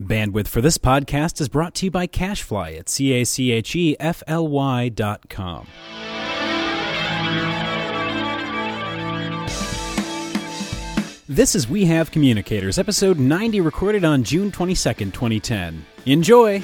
Bandwidth for this podcast is brought to you by CacheFly at CACHEFLY.com. This is We Have Communicators, episode 90, recorded on June 22nd, 2010. Enjoy!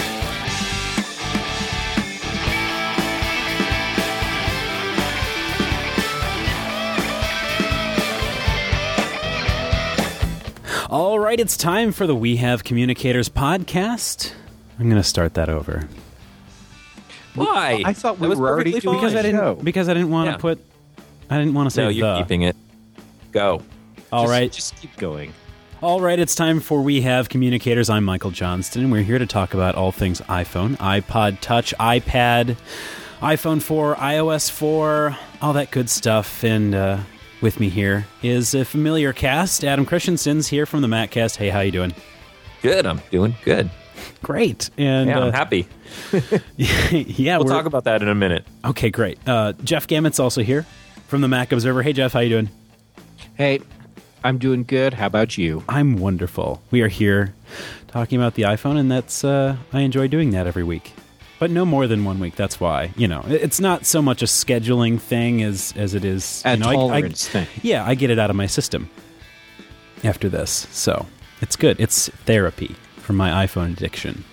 All right, it's time for the We Have Communicators podcast. I'm going to start that over. Why? I thought we were already doing because I didn't want to put. I didn't want to say No, you're keeping it. Go. All right. Just keep going. All right, it's time for We Have Communicators. I'm Michael Johnston, and we're here to talk about all things iPhone, iPod Touch, iPad, iPhone 4, iOS 4, all that good stuff. And with me here is a familiar cast. Adam Christensen's here from the MacCast. Hey, how you doing? Good. I'm doing good. Great. And I'm happy. Yeah, we'll talk about that in a minute. Okay, great. Jeff Gammett's also here from the Mac Observer. Hey, Jeff, how you doing? Hey, I'm doing good. How about you? I'm wonderful. We are here talking about the iPhone, and that's I enjoy doing that every week. But no more than 1 week, that's why. You know, it's not so much a scheduling thing as it is... A tolerance thing. Yeah, I get it out of my system after this. So, it's good. It's therapy for my iPhone addiction.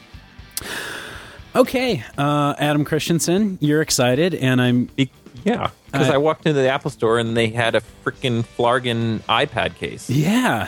Okay, Adam Christensen, you're excited, and I'm... Yeah, because I walked into the Apple store and they had a freaking Flargon iPad case. Yeah.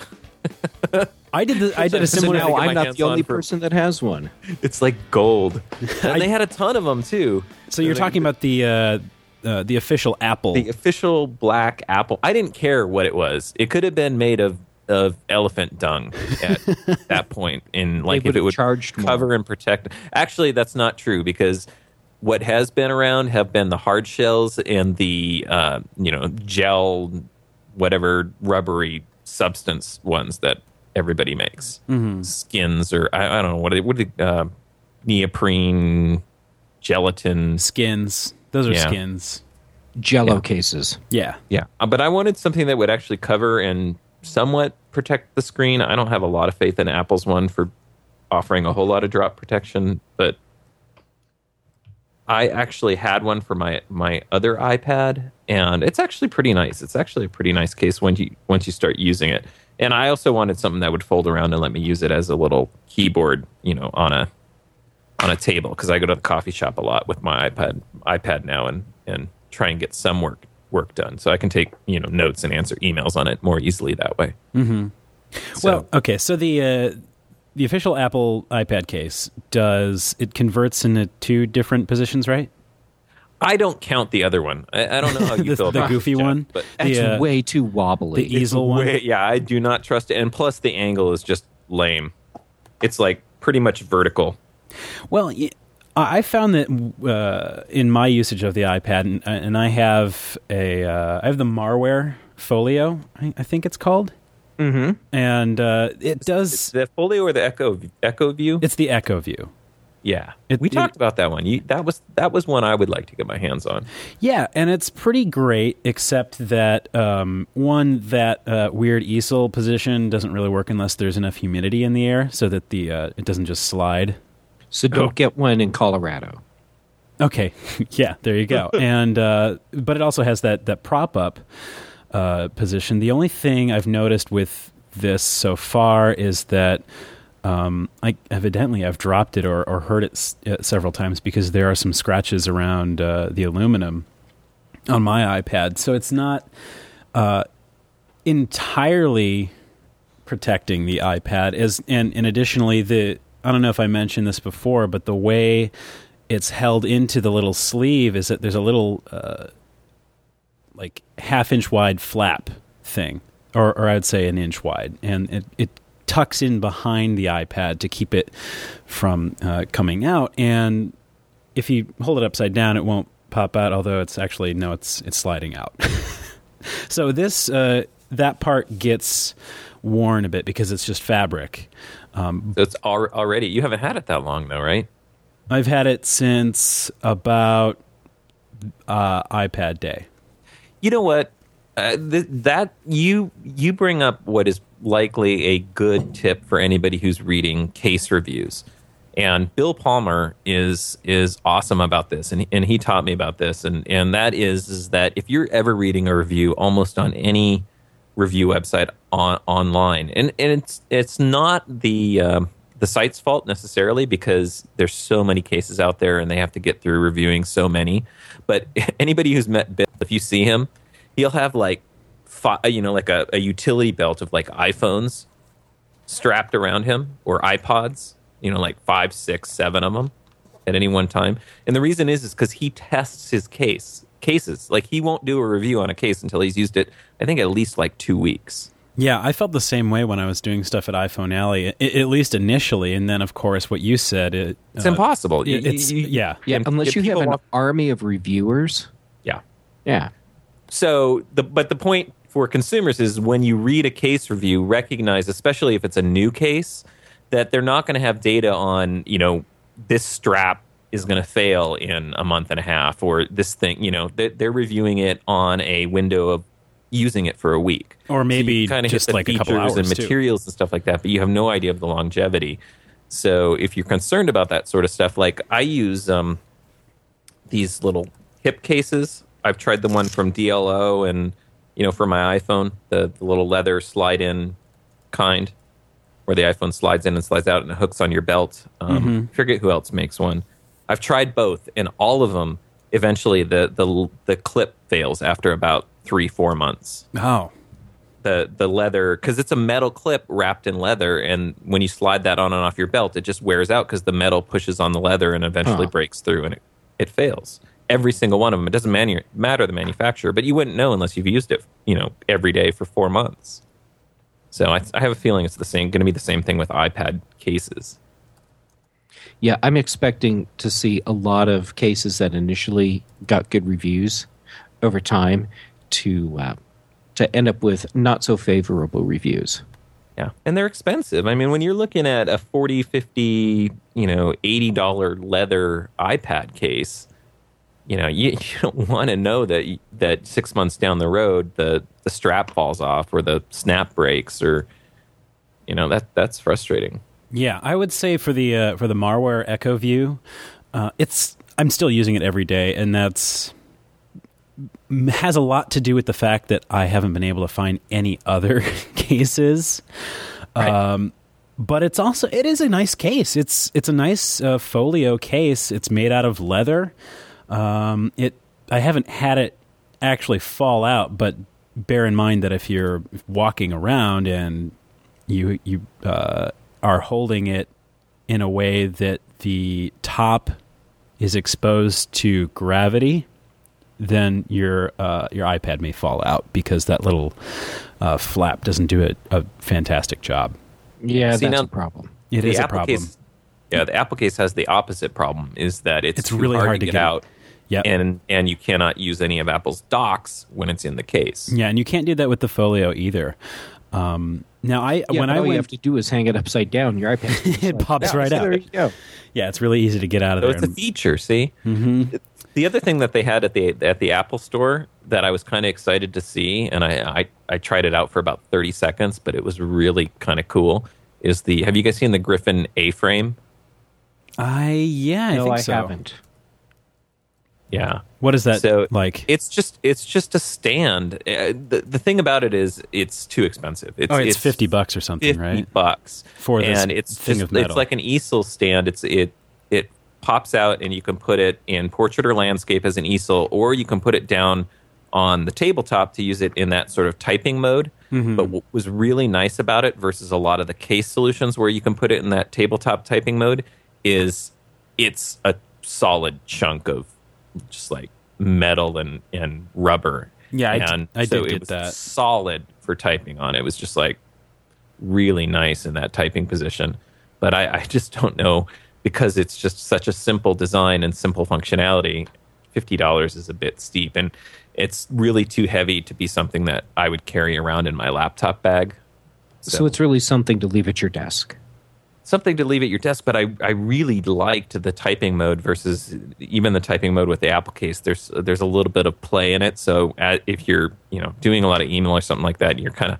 I did a similar thing. I'm not the only person that has one. It's like gold. And they had a ton of them, too. So you're talking about the official Apple. The official black Apple. I didn't care what it was. It could have been made of elephant dung at that point. In like if it would cover and protect. Actually, that's not true because... What has been around have been the hard shells and the gel, whatever rubbery substance ones that everybody makes. Mm-hmm. Skins or I don't know what neoprene, gelatin skins. Those are skins. Jello cases. Yeah. But I wanted something that would actually cover and somewhat protect the screen. I don't have a lot of faith in Apple's one for offering a whole lot of drop protection, but I actually had one for my other iPad, and it's actually pretty nice. It's actually a pretty nice case once you start using it. And I also wanted something that would fold around and let me use it as a little keyboard, on a table, because I go to the coffee shop a lot with my iPad now and try and get some work done. So I can take notes and answer emails on it more easily that way. Mm-hmm. Well, okay, so the official Apple iPad case, it converts into two different positions, right? I don't count the other one. I don't know how you feel about the goofy one. But that's way too wobbly. The easel one? Yeah, I do not trust it. And plus, the angle is just lame. It's like pretty much vertical. Well, I found that in my usage of the iPad, and I have I have the Marware Folio, I think it's called. Mm-hmm. And it does... It's the Folio or the Echo View? It's the Echo View. Yeah. We talked about that one. That was one I would like to get my hands on. Yeah, and it's pretty great, except that, that weird easel position doesn't really work unless there's enough humidity in the air so that it doesn't just slide. So don't get one in Colorado. Okay. Yeah, there you go. And but it also has that prop-up position. The only thing I've noticed with this so far is that I've dropped it or hurt it several times because there are some scratches around the aluminum on my iPad. So it's not entirely protecting the iPad. And additionally, I don't know if I mentioned this before, but the way it's held into the little sleeve is that there's a little... like half-inch wide flap thing, or I would say an inch wide, and it tucks in behind the iPad to keep it from coming out. And if you hold it upside down, it won't pop out. Although it's sliding out. So that part gets worn a bit because it's just fabric. It's already. You haven't had it that long though, right? I've had it since about iPad Day. You know what? That you bring up what is likely a good tip for anybody who's reading case reviews. And Bill Palmer is awesome about this, and he taught me about this, and that is that if you're ever reading a review almost on any review website online, and it's not the site's fault necessarily, because there's so many cases out there and they have to get through reviewing so many. But anybody who's met Bill, if you see him, he'll have like like a utility belt of like iPhones strapped around him, or iPods, like 5, 6, 7 of them at any one time. And the reason is because he tests his cases. Like, he won't do a review on a case until he's used it, I think, at least like 2 weeks. Yeah, I felt the same way when I was doing stuff at iPhone Alley, at least initially. And then, of course, what you said... it's impossible. Yeah, unless you have an army of reviewers. Yeah. Yeah. So, but the point for consumers is when you read a case review, recognize, especially if it's a new case, that they're not going to have data on, this strap is going to fail in a month and a half, or this thing, they're reviewing it on a window of using it for a week, or maybe so kind of just hit the like a couple hours and materials and stuff like that, but you have no idea of the longevity. So if you're concerned about that sort of stuff, like I use these little hip cases. I've tried the one from DLO, and for my iPhone, the little leather slide-in kind, where the iPhone slides in and slides out and it hooks on your belt. I forget who else makes one. I've tried both, and all of them, eventually the clip fails after about 3-4 months. Oh. The leather, because it's a metal clip wrapped in leather, and when you slide that on and off your belt, it just wears out because the metal pushes on the leather and eventually breaks through, and it fails. Every single one of them. It doesn't matter the manufacturer, but you wouldn't know unless you've used it, every day for 4 months. So I have a feeling it's going to be the same thing with iPad cases. Yeah, I'm expecting to see a lot of cases that initially got good reviews over time to end up with not so favorable reviews. Yeah, and they're expensive. I mean, when you're looking at a $40, $50, $80 leather iPad case, you don't want to know that 6 months down the road the strap falls off or the snap breaks, or that's frustrating. Yeah, I would say for the Marware Echo View, I'm still using it every day, and has a lot to do with the fact that I haven't been able to find any other cases. Right. But it is a nice case. It's a nice folio case. It's made out of leather. I haven't had it actually fall out, but bear in mind that if you're walking around and you are holding it in a way that the top is exposed to gravity, then your iPad may fall out because that little flap doesn't do a fantastic job. Yeah, that's a problem. It is a problem. The Apple case has the opposite problem, is that it's really hard to get out. Yep. And you cannot use any of Apple's docks when it's in the case. Yeah, and you can't do that with the Folio either. Now, all you have to do is hang it upside down. Your iPad it pops right out. There you go. Yeah, it's really easy to get out of there. It's a feature. See, the other thing that they had at the Apple Store that I was kind of excited to see, and I tried it out for about 30 seconds, but it was really kind of cool. Have you guys seen the Griffin A-frame? I think so. I haven't. Yeah. What is that like? It's just a stand. The thing about it is it's too expensive. It's $50 or something, right? $50 for this thing of metal. It's like an easel stand. It pops out, and you can put it in portrait or landscape as an easel, or you can put it down on the tabletop to use it in that sort of typing mode. But what was really nice about it versus a lot of the case solutions where you can put it in that tabletop typing mode is it's a solid chunk of just like metal and rubber. Yeah, I so did it get was that. Solid for typing on. It was just like really nice in that typing position. But I just don't know, because it's just such a simple design and simple functionality, $50 is a bit steep. And it's really too heavy to be something that I would carry around in my laptop bag. So it's really something to leave at your desk. Something to leave at your desk, but I really liked the typing mode versus even the typing mode with the Apple case. There's a little bit of play in it. So if you're doing a lot of email or something like that, you're kind of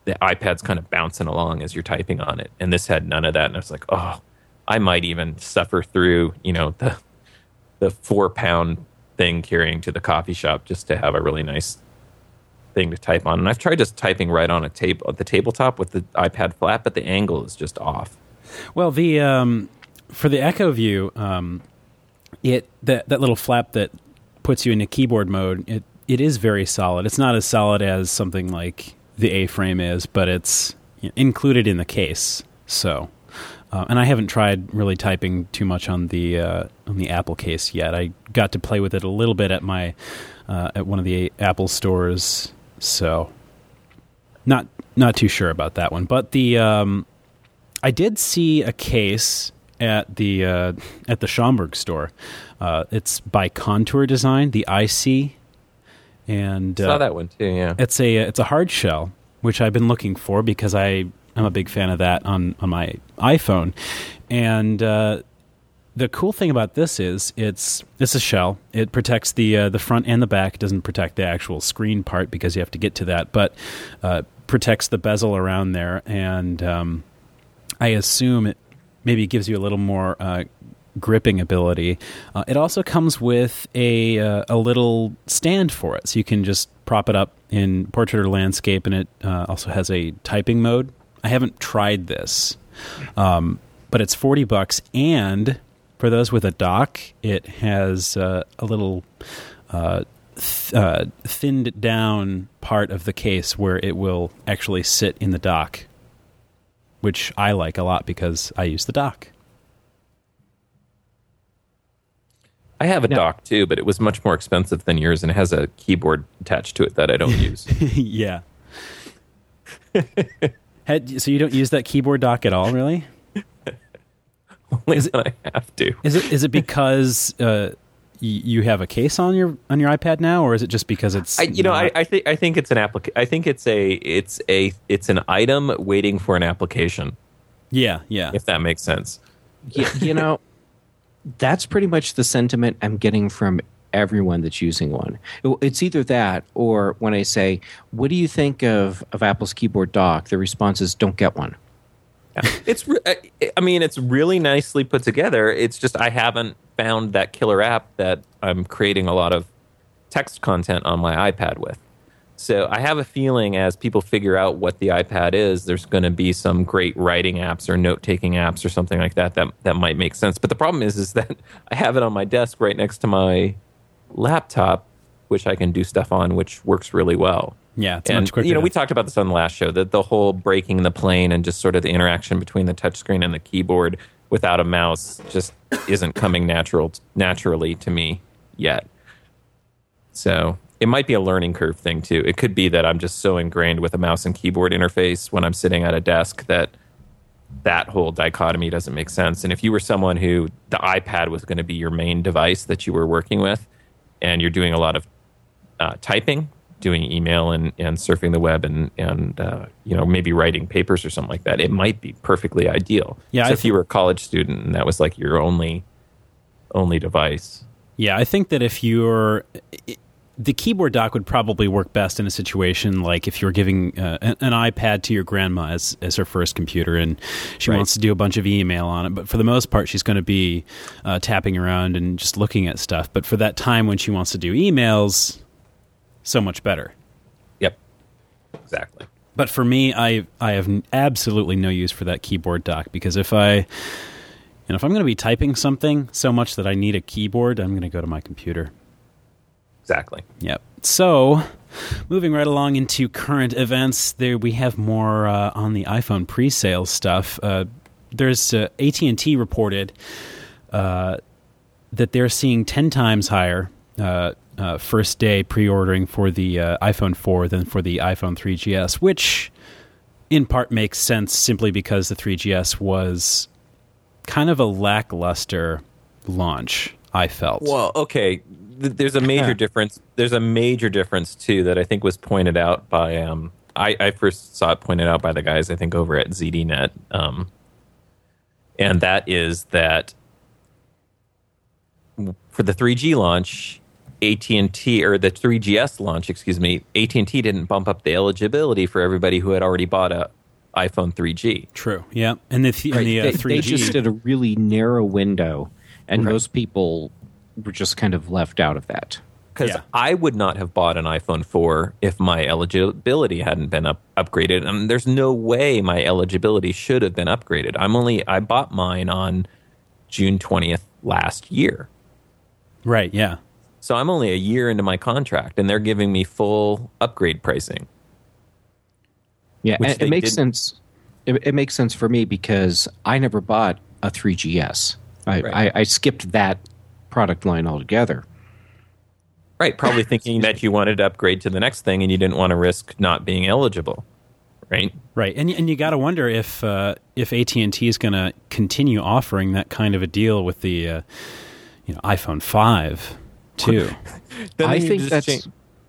the iPad's kind of bouncing along as you're typing on it. And this had none of that. And I was like, oh, I might even suffer through, the 4-pound thing carrying to the coffee shop just to have a really nice thing to type on. And I've tried just typing right on the tabletop with the iPad flat, but the angle is just off. Well, the for the Echo View, that little flap that puts you into keyboard mode, it is very solid. It's not as solid as something like the A-frame is, but it's included in the case. So, and I haven't tried really typing too much on the Apple case yet. I got to play with it a little bit at one of the Apple stores, so not too sure about that one. But I did see a case at the Schaumburg store. It's by Contour Design, the IC, and saw that one too. Yeah, it's a hard shell, which I've been looking for because I'm a big fan of that on my iPhone. And the cool thing about this is it's a shell. It protects the front and the back. It doesn't protect the actual screen part because you have to get to that, but protects the bezel around there. And I assume it maybe gives you a little more gripping ability. It also comes with a little stand for it, so you can just prop it up in portrait or landscape, and it also has a typing mode. I haven't tried this, but it's $40, and for those with a dock, it has a little thinned down part of the case where it will actually sit in the dock, which I like a lot because I use the dock. I have a dock too, but it was much more expensive than yours, and it has a keyboard attached to it that I don't use. Yeah. So you don't use that keyboard dock at all, really? Only when I have to. Is it because you have a case on your iPad now, or is it just because it's? I think it's an I think it's an item waiting for an application. Yeah. If that makes sense. That's pretty much the sentiment I'm getting from everyone that's using one. It's either that, or when I say, "What do you think of Apple's keyboard dock?" the response is, "Don't get one." Yeah. It's really nicely put together. It's just I haven't found that killer app that I'm creating a lot of text content on my iPad with. So I have a feeling as people figure out what the iPad is, there's going to be some great writing apps or note-taking apps or something like that might make sense. But the problem is that I have it on my desk right next to my laptop, which I can do stuff on, which works really well. Yeah, it's much quicker. We talked about this on the last show, that the whole breaking the plane and just sort of the interaction between the touchscreen and the keyboard without a mouse just isn't coming naturally to me yet. So it might be a learning curve thing too. It could be that I'm just so ingrained with a mouse and keyboard interface when I'm sitting at a desk that whole dichotomy doesn't make sense. And if you were someone who the iPad was going to be your main device that you were working with, and you're doing a lot of typing, doing email and surfing the web and maybe writing papers or something like that, it might be perfectly ideal. Yeah, so if you were a college student and that was like your only device. Yeah, I think that if the keyboard dock would probably work best in a situation like if you're giving an iPad to your grandma as her first computer, and she wants to do a bunch of email on it. But for the most part, she's going to be tapping around and just looking at stuff. But for that time when she wants to do emails, so much better. Yep, exactly. But for me, I have absolutely no use for that keyboard dock, because if I'm going to be typing something so much that I need a keyboard, I'm going to go to my computer. Exactly. Yep. So, moving right along into current events, there we have more on the iPhone pre-sale stuff. There's AT&T reported that they're seeing 10 times higher first day pre-ordering for the iPhone 4 than for the iPhone 3GS, which in part makes sense simply because the 3GS was kind of a lackluster launch, I felt. Well, okay. There's a major difference. There's a major difference too that I think was pointed out by I first saw it pointed out by the guys I think over at ZDNet, and that is that for the 3G launch, AT&T, or the 3GS launch, AT&T didn't bump up the eligibility for everybody who had already bought a iPhone 3G. True. Yeah, and the 3G, they just did a really narrow window, and most people were just kind of left out of that. Because I would not have bought an iPhone 4 if my eligibility hadn't been upgraded, and there's no way my eligibility should have been upgraded. I bought mine on June 20th last year. Right. Yeah. So I'm only a year into my contract, and they're giving me full upgrade pricing. Yeah, and it makes sense. It makes sense for me because I never bought a 3GS. I skipped that product line altogether. Right, probably thinking that you wanted to upgrade to the next thing, and you didn't want to risk not being eligible. Right. Right, and you got to wonder if AT&T is going to continue offering that kind of a deal with the iPhone 5 too. I think that's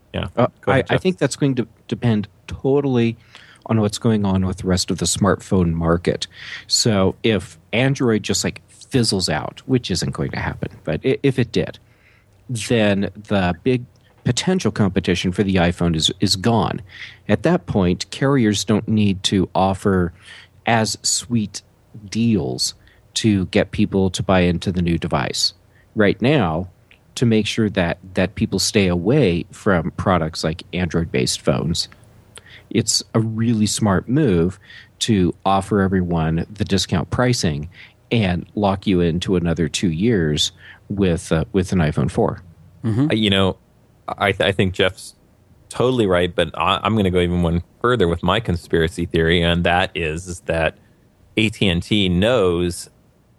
I think that's going to depend totally on what's going on with the rest of the smartphone market. So if Android just like fizzles out, which isn't going to happen, but if it did, then the big potential competition for the iPhone is gone. At that point, carriers don't need to offer as sweet deals to get people to buy into the new device. Right now, to make sure that people stay away from products like Android-based phones, it's a really smart move to offer everyone the discount pricing and lock you into another 2 years with an iPhone 4. Mm-hmm. I think Jeff's totally right, but I'm going to go even one further with my conspiracy theory, and that is that AT&T knows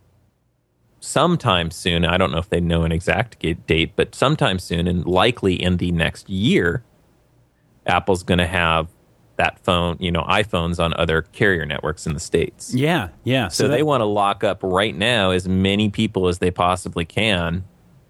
sometime soon, I don't know if they know an exact date, but sometime soon, and likely in the next year, Apple's going to have that phone, iPhones on other carrier networks in the States. Yeah, yeah. So they want to lock up right now as many people as they possibly can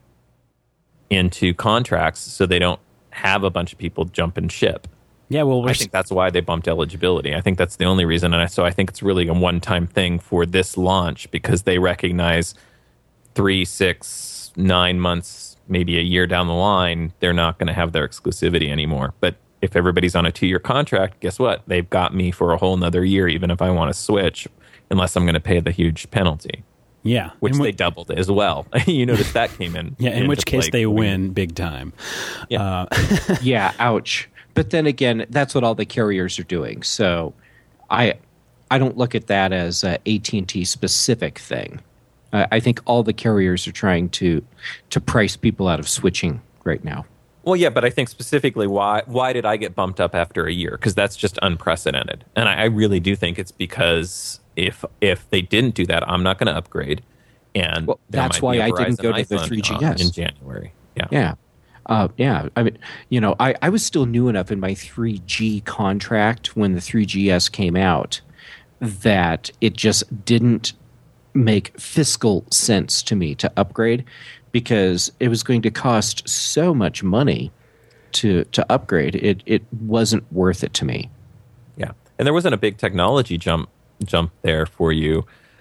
into contracts so they don't have a bunch of people jump and ship. Yeah, well, I think that's why they bumped eligibility. I think that's the only reason. And so I think it's really a one-time thing for this launch because they recognize 3, 6, 9 months, maybe a year down the line, they're not going to have their exclusivity anymore. But if everybody's on a 2-year contract, guess what? They've got me for a whole nother year, even if I want to switch, unless I'm going to pay the huge penalty. Yeah. Which they doubled as well. You noticed that came in. Yeah, in which case they win big time. Yeah. Yeah, ouch. But then again, that's what all the carriers are doing. So I don't look at that as a AT&T specific thing. I think all the carriers are trying to price people out of switching right now. Well, yeah, but I think specifically why did I get bumped up after a year? Because that's just unprecedented. And I really do think it's because if they didn't do that, I'm not going to upgrade. And that's why I didn't go to the 3GS in January. Yeah. Yeah. I mean, I was still new enough in my 3G contract when the 3GS came out that it just didn't make fiscal sense to me to upgrade because it was going to cost so much money to upgrade. It wasn't worth it to me. Yeah. And there wasn't a big technology jump there for you.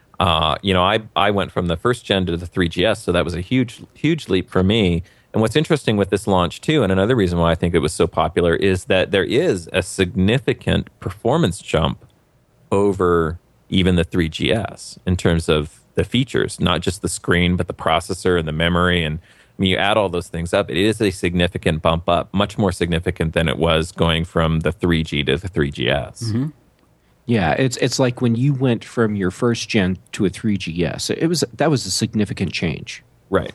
I went from the first gen to the 3GS, so that was a huge leap for me. And what's interesting with this launch too, and another reason why I think it was so popular, is that there is a significant performance jump over even the 3GS in terms of the features, not just the screen, but the processor and the memory. And when you add all those things up, it is a significant bump up, much more significant than it was going from the 3G to the 3GS. Mm-hmm. Yeah, it's like when you went from your first gen to a 3GS. That was a significant change. Right.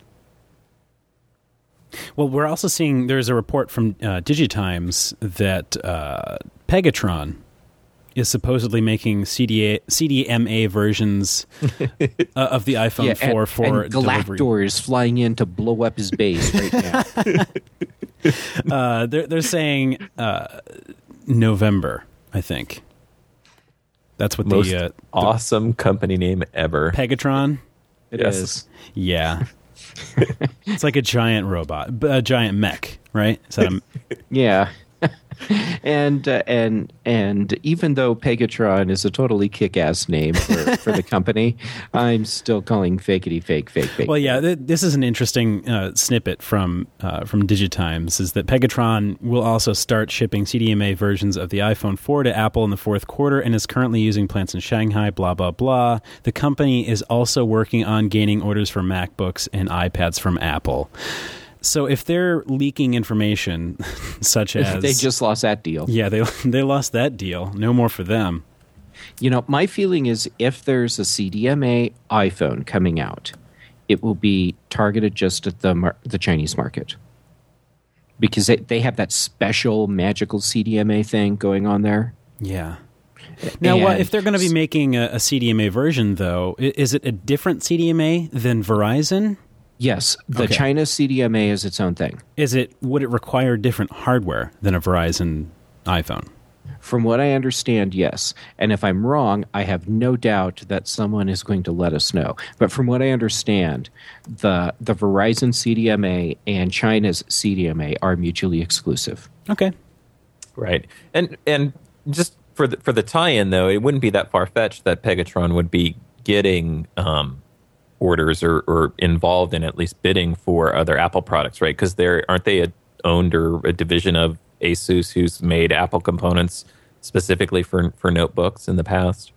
Well, we're also seeing there's a report from Digitimes that Pegatron is supposedly making CDMA versions of the iPhone 4 for and Galactor delivery. Is flying in to blow up his base right now. They're saying November, I think. That's what most awesome company name ever. Pegatron? It is. Yeah. It's like a giant robot, a giant mech, right? Is that yeah. And even though Pegatron is a totally kick-ass name for the company, I'm still calling fakety fake. Well, yeah, this is an interesting snippet from Digitimes, is that Pegatron will also start shipping CDMA versions of the iPhone 4 to Apple in the fourth quarter and is currently using plants in Shanghai, blah, blah, blah. The company is also working on gaining orders for MacBooks and iPads from Apple. So if they're leaking information, such as... They just lost that deal. Yeah, they lost that deal. No more for them. My feeling is if there's a CDMA iPhone coming out, it will be targeted just at the Chinese market. Because they have that special magical CDMA thing going on there. Yeah. Now, if they're going to be making a CDMA version, though, is it a different CDMA than Verizon? Yes, the China CDMA is its own thing. Would it require different hardware than a Verizon iPhone? From what I understand, yes. And if I'm wrong, I have no doubt that someone is going to let us know. But from what I understand, the Verizon CDMA and China's CDMA are mutually exclusive. Okay. Right. And just for the tie-in, though, it wouldn't be that far-fetched that Pegatron would be getting orders or involved in at least bidding for other Apple products, right? Because aren't they owned or a division of Asus who's made Apple components specifically for notebooks in the past?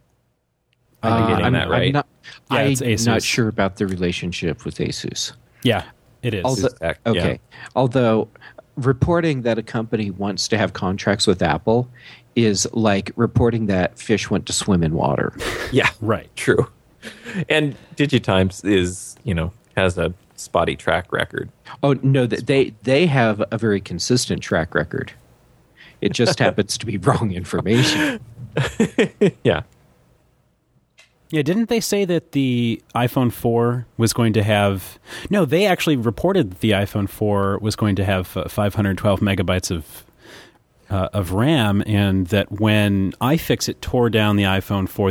I'm getting that right. I'm not sure about the relationship with Asus. Yeah, it is. Although reporting that a company wants to have contracts with Apple is like reporting that fish went to swim in water. Yeah, right. True. And Digitimes has a spotty track record. Oh no, they have a very consistent track record. It just happens to be wrong information. Yeah. Yeah, didn't they say that the iPhone 4 was going to have... No, they actually reported that the iPhone 4 was going to have 512 megabytes of RAM, and that when iFixit tore down the iPhone for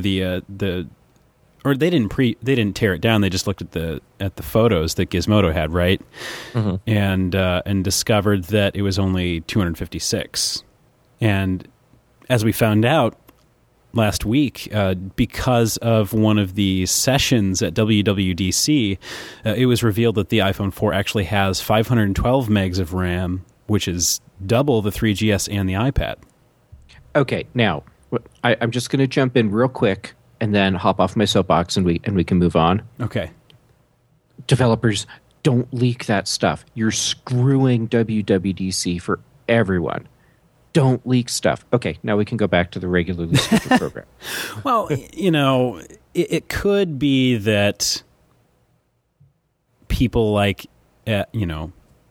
or they didn't tear it down. They just looked at the photos that Gizmodo had, right? Mm-hmm. And discovered that it was only 256. And as we found out last week, because of one of the sessions at WWDC, it was revealed that the iPhone 4 actually has 512 megs of RAM, which is double the 3GS and the iPad. Okay, now I'm just going to jump in real quick and then hop off my soapbox and we can move on. Okay. Developers, don't leak that stuff. You're screwing WWDC for everyone. Don't leak stuff. Okay, now we can go back to the regularly scheduled program. Well, it could be that people like, who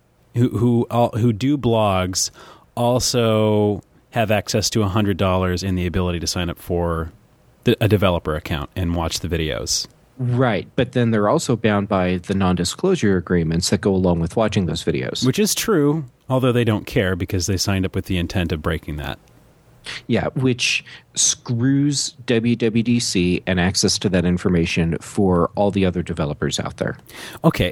do blogs also have access to $100 and the ability to sign up for a developer account and watch the videos. Right, but then they're also bound by the non-disclosure agreements that go along with watching those videos. Which is true, although they don't care because they signed up with the intent of breaking that. Yeah, which screws WWDC and access to that information for all the other developers out there. Okay.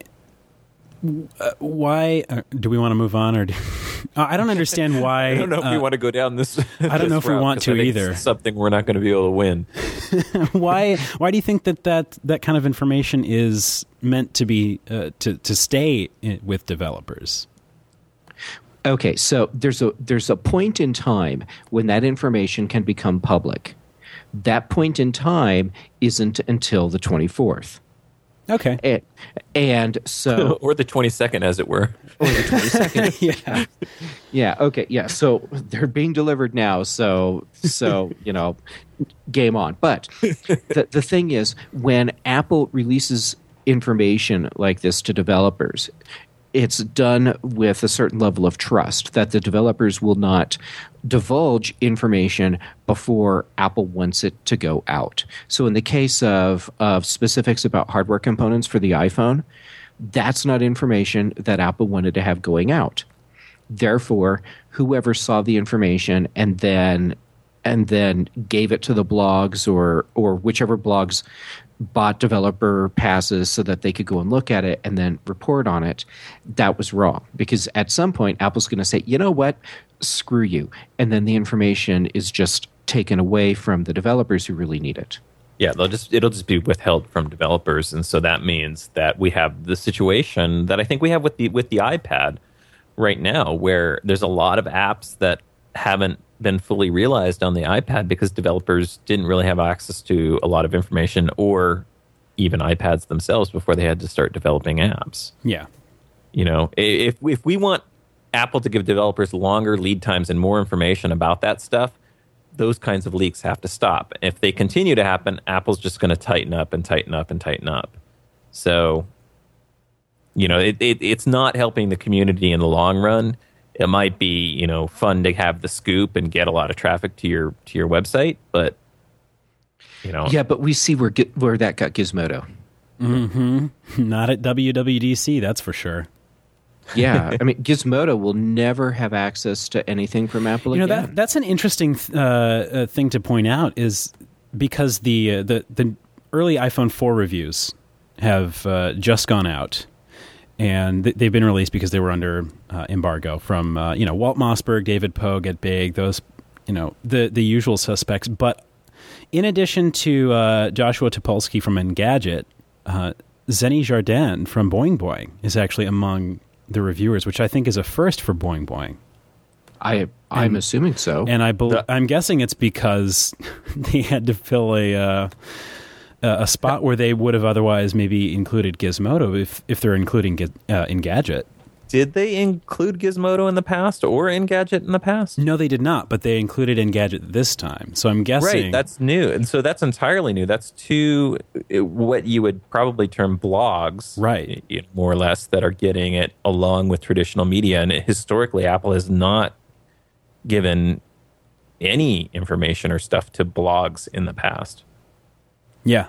Why do we want to move on, or I don't understand why? I don't know if we want to go down this. I don't know if we want to either. It's something we're not going to be able to win. Why do you think that kind of information is meant to be to stay with developers? Okay, so there's a point in time when that information can become public. That point in time isn't until the 24th. Okay. And so... or the 22nd, as it were. Or the 22nd. Yeah. Yeah, okay, yeah. So they're being delivered now, so game on. But the thing is, when Apple releases information like this to developers, it's done with a certain level of trust that the developers will not divulge information before Apple wants it to go out. So in the case of specifics about hardware components for the iPhone, that's not information that Apple wanted to have going out. Therefore, whoever saw the information and then gave it to the blogs or whichever blogs bot developer passes so that they could go and look at it and then report on it, that was wrong. Because at some point, Apple's going to say, you know what, screw you. And then the information is just taken away from the developers who really need it. Yeah, it'll just be withheld from developers. And so that means that we have the situation that I think we have with the iPad right now, where there's a lot of apps that haven't been fully realized on the iPad because developers didn't really have access to a lot of information or even iPads themselves before they had to start developing apps. Yeah. You know, if we want Apple to give developers longer lead times and more information about that stuff, those kinds of leaks have to stop. If they continue to happen, Apple's just going to tighten up and tighten up and tighten up. So, you know, it's not helping the community in the long run. It might be, you know, fun to have the scoop and get a lot of traffic to your website, but you know, yeah. But we see where that got Gizmodo. Mm-hmm. Not at WWDC, that's for sure. Yeah, I mean, Gizmodo will never have access to anything from Apple again. You know, that's an interesting thing to point out, is because the early iPhone 4 reviews have just gone out. And they've been released because they were under embargo from Walt Mossberg, David Pogue at Big, those, you know, the usual suspects. But in addition to Joshua Topolsky from Engadget, Zenny Jardin from Boing Boing is actually among the reviewers, which I think is a first for Boing Boing. I'm assuming so, and I'm guessing it's because they had to fill a spot where they would have otherwise maybe included Gizmodo if they're including Engadget. Did they include Gizmodo in the past or Engadget in the past? No, they did not, but they included Engadget this time. So I'm guessing... Right, that's new. And so that's entirely new. That's two, what you would probably term blogs, right, more or less, that are getting it along with traditional media. And historically, Apple has not given any information or stuff to blogs in the past. Yeah.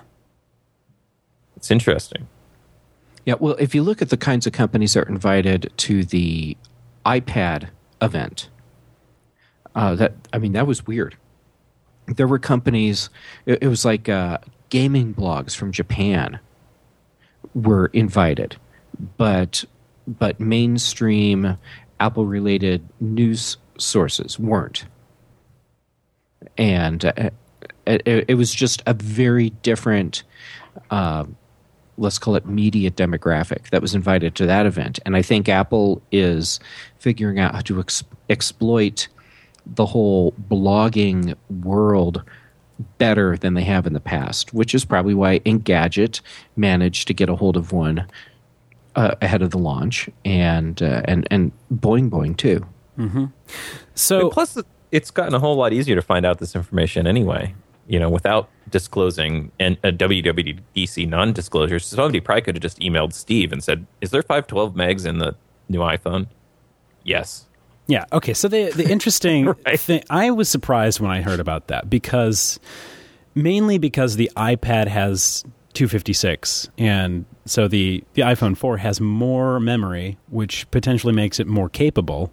It's interesting. Yeah, well, if you look at the kinds of companies that are invited to the iPad event, that was weird. There were companies, it was like gaming blogs from Japan were invited, but mainstream Apple-related news sources weren't. And it was just a very different... let's call it media demographic that was invited to that event. And I think Apple is figuring out how to exploit the whole blogging world better than they have in the past, which is probably why Engadget managed to get a hold of one ahead of the launch, and Boing Boing too. Mm-hmm. So plus, it's gotten a whole lot easier to find out this information anyway. You know, without disclosing a WWDC non-disclosure. Somebody probably could have just emailed Steve and said, is there 512 megs in the new iPhone? Yes. Yeah, okay. So the interesting right. thing, I was surprised when I heard about that, mainly because the iPad has 256, and so the iPhone 4 has more memory, which potentially makes it more capable.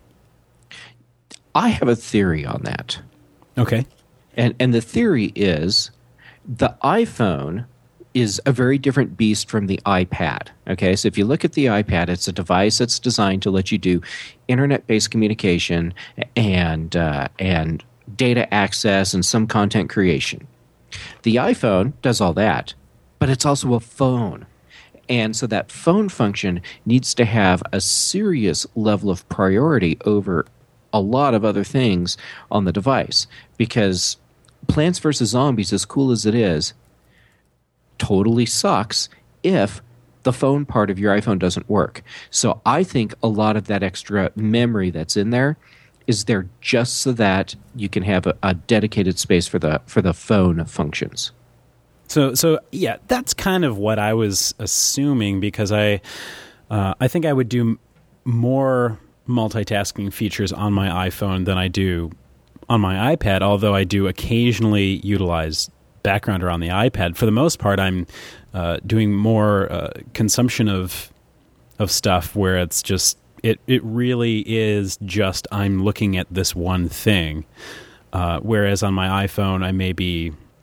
I have a theory on that. Okay. And the theory is the iPhone is a very different beast from the iPad. Okay, so if you look at the iPad, it's a device that's designed to let you do internet-based communication and data access and some content creation. The iPhone does all that, but it's also a phone. And so that phone function needs to have a serious level of priority over a lot of other things on the device, because Plants vs. Zombies, as cool as it is, totally sucks if the phone part of your iPhone doesn't work. So I think a lot of that extra memory that's in there is there just so that you can have a dedicated space for the phone functions. So yeah, that's kind of what I was assuming, because I think I would do more multitasking features on my iPhone than I do on my iPad, although I do occasionally utilize Backgrounder on the iPad. For the most part, I'm doing more consumption of stuff where it's just it really is just I'm looking at this one thing. Whereas on my iPhone, I may be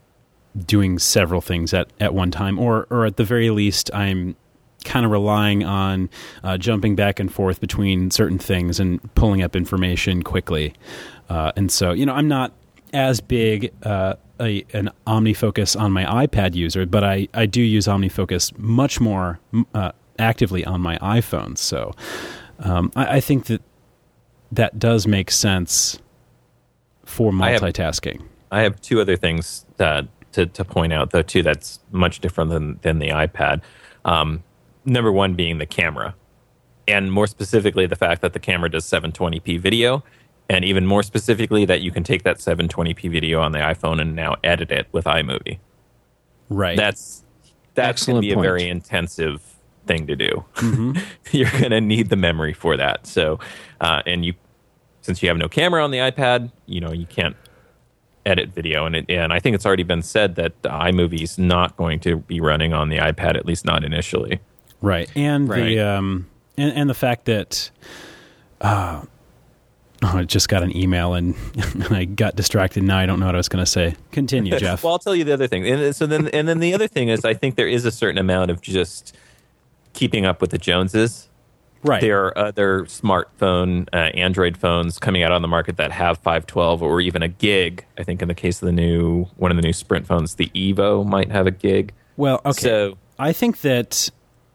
doing several things at one time, or at the very least, I'm kind of relying on jumping back and forth between certain things and pulling up information quickly. And so, I'm not as big an OmniFocus on my iPad user, but I do use OmniFocus much more actively on my iPhone. So I think that does make sense for multitasking. I have two other things to point out, though, too, that's much different than the iPad. Number one being the camera, and more specifically the fact that the camera does 720p video, and even more specifically that you can take that 720p video on the iPhone and now edit it with iMovie. Right. That's going to be a very intensive thing to do. Mm-hmm. You're going to need the memory for that. So, since you have no camera on the iPad, you can't edit video, and I think it's already been said that iMovie is not going to be running on the iPad, at least not initially. Right, and the fact that I just got an email and I got distracted. Now I don't know what I was going to say. Continue, Jeff. Well, I'll tell you the other thing, and then the other thing is, I think there is a certain amount of just keeping up with the Joneses. Right. There are other smartphone, Android phones coming out on the market that have 512 or even a gig. I think in the case of one of the new Sprint phones, the Evo might have a gig. Well, okay. So I think that,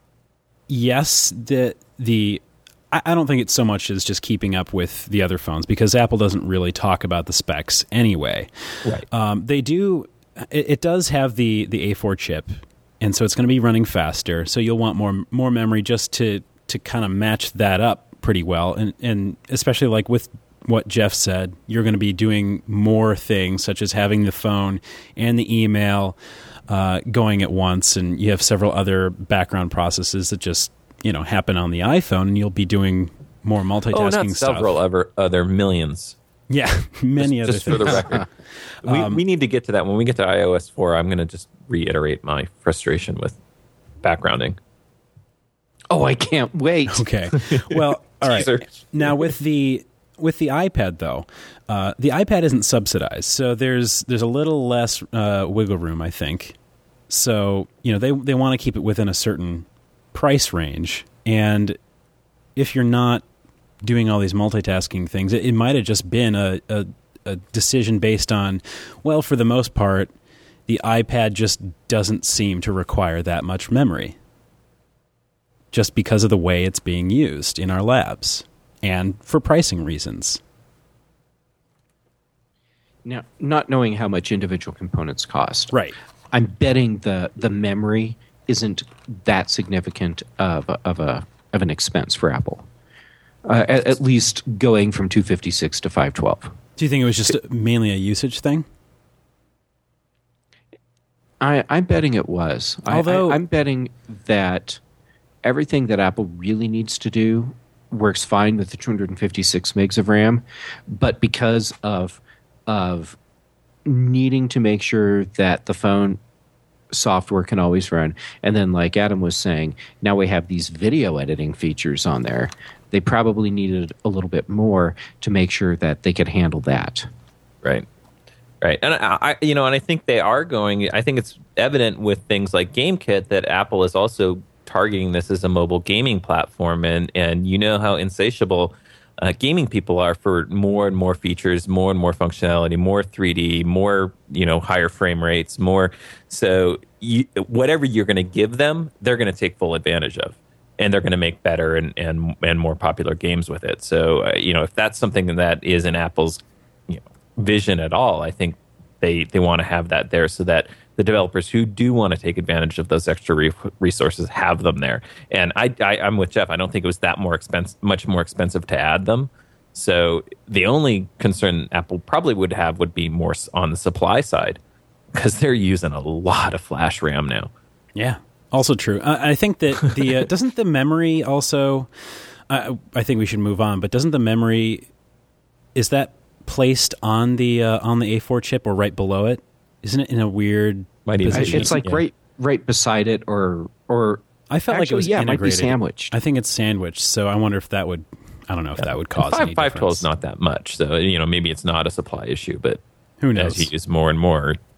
yes, I don't think it's so much as just keeping up with the other phones, because Apple doesn't really talk about the specs anyway. Right. They do. It does have the A4 chip, and so it's going to be running faster. So you'll want more memory just to kind of match that up pretty well. And especially like with what Jeff said, you're going to be doing more things, such as having the phone and the email going at once, and you have several other background processes that just happen on the iPhone, and you'll be doing more multitasking stuff. Several other millions. Yeah, many other things. Just for the record. We need to get to that. When we get to iOS 4, I'm going to just reiterate my frustration with backgrounding. Oh, I can't wait. Okay. Well, all right. Now with the iPad, though, the iPad isn't subsidized, so there's a little less wiggle room, I think. So they want to keep it within a certain price range, and if you're not doing all these multitasking things, it might have just been a decision based on, well, for the most part, the iPad just doesn't seem to require that much memory, just because of the way it's being used in our labs and for pricing reasons. Now, not knowing how much individual components cost, right? I'm betting the memory isn't that significant of an expense for Apple. At least going from 256 to 512. Do you think it was just mainly a usage thing? I'm betting it was. Although I'm betting that everything that Apple really needs to do works fine with the 256 megs of RAM, but because of needing to make sure that the phone software can always run, and then like Adam was saying, now we have these video editing features on there. They probably needed a little bit more to make sure that they could handle that. Right. And I think they are going. I think it's evident with things like GameKit that Apple is also targeting this as a mobile gaming platform, and you know how insatiable gaming people are for more and more features, more and more functionality, more 3D, more higher frame rates, more. So whatever you're going to give them, they're going to take full advantage of, and they're going to make better and more popular games with it. So if that's something that is in Apple's vision at all, I think they want to have that there so that the developers who do want to take advantage of those extra resources have them there. And I'm with Jeff. I don't think it was that much more expensive to add them. So the only concern Apple probably would be more on the supply side, because they're using a lot of flash RAM now. Yeah, also true. I think that the doesn't the memory also. I think we should move on. But doesn't the memory, is that placed on the A4 chip or right below it? Isn't it in a weird position? It's like right beside it, or I felt like it was integrated. It might be sandwiched. I think it's sandwiched, so I wonder if that would. I don't know if that would cause any difference. 512 is not that much, so maybe it's not a supply issue, but who knows? As you use more and more,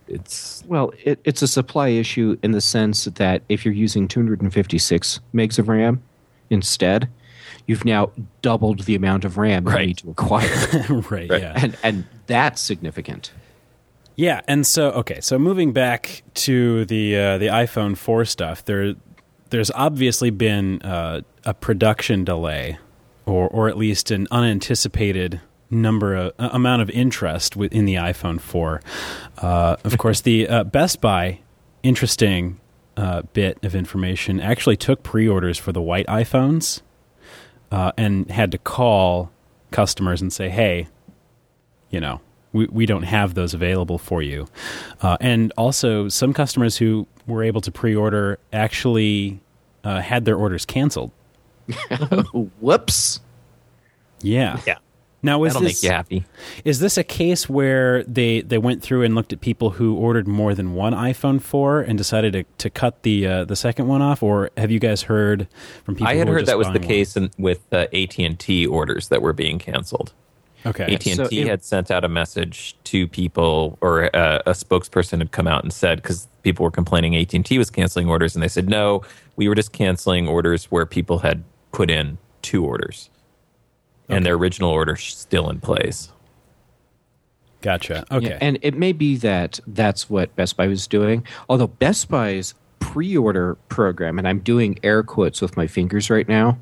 it's it's a supply issue in the sense that if you're using 256 megs of RAM instead, you've now doubled the amount of RAM you need to acquire. Right. Yeah. And that's significant. Yeah, and so moving back to the iPhone 4 stuff, there's obviously been a production delay, or at least an unanticipated amount of interest in the iPhone 4. Of course, the Best Buy, interesting bit of information, actually took pre-orders for the white iPhones and had to call customers and say, hey, we don't have those available for you. And also, some customers who were able to pre-order actually had their orders canceled. Whoops. Yeah. Now, that'll make you happy. Is this a case where they went through and looked at people who ordered more than one iPhone 4 and decided to cut the second one off? Or have you guys heard from people? I had who were heard just that was the buying case with AT&T orders that were being canceled. Okay. AT&T had sent out a message to people, or a spokesperson had come out and said, because people were complaining AT&T was canceling orders, and they said, no, we were just canceling orders where people had put in 2 orders. And their original order still in place. Gotcha. Okay. Yeah, and it may be that that's what Best Buy was doing. Although Best Buy's pre-order program, and I'm doing air quotes with my fingers right now,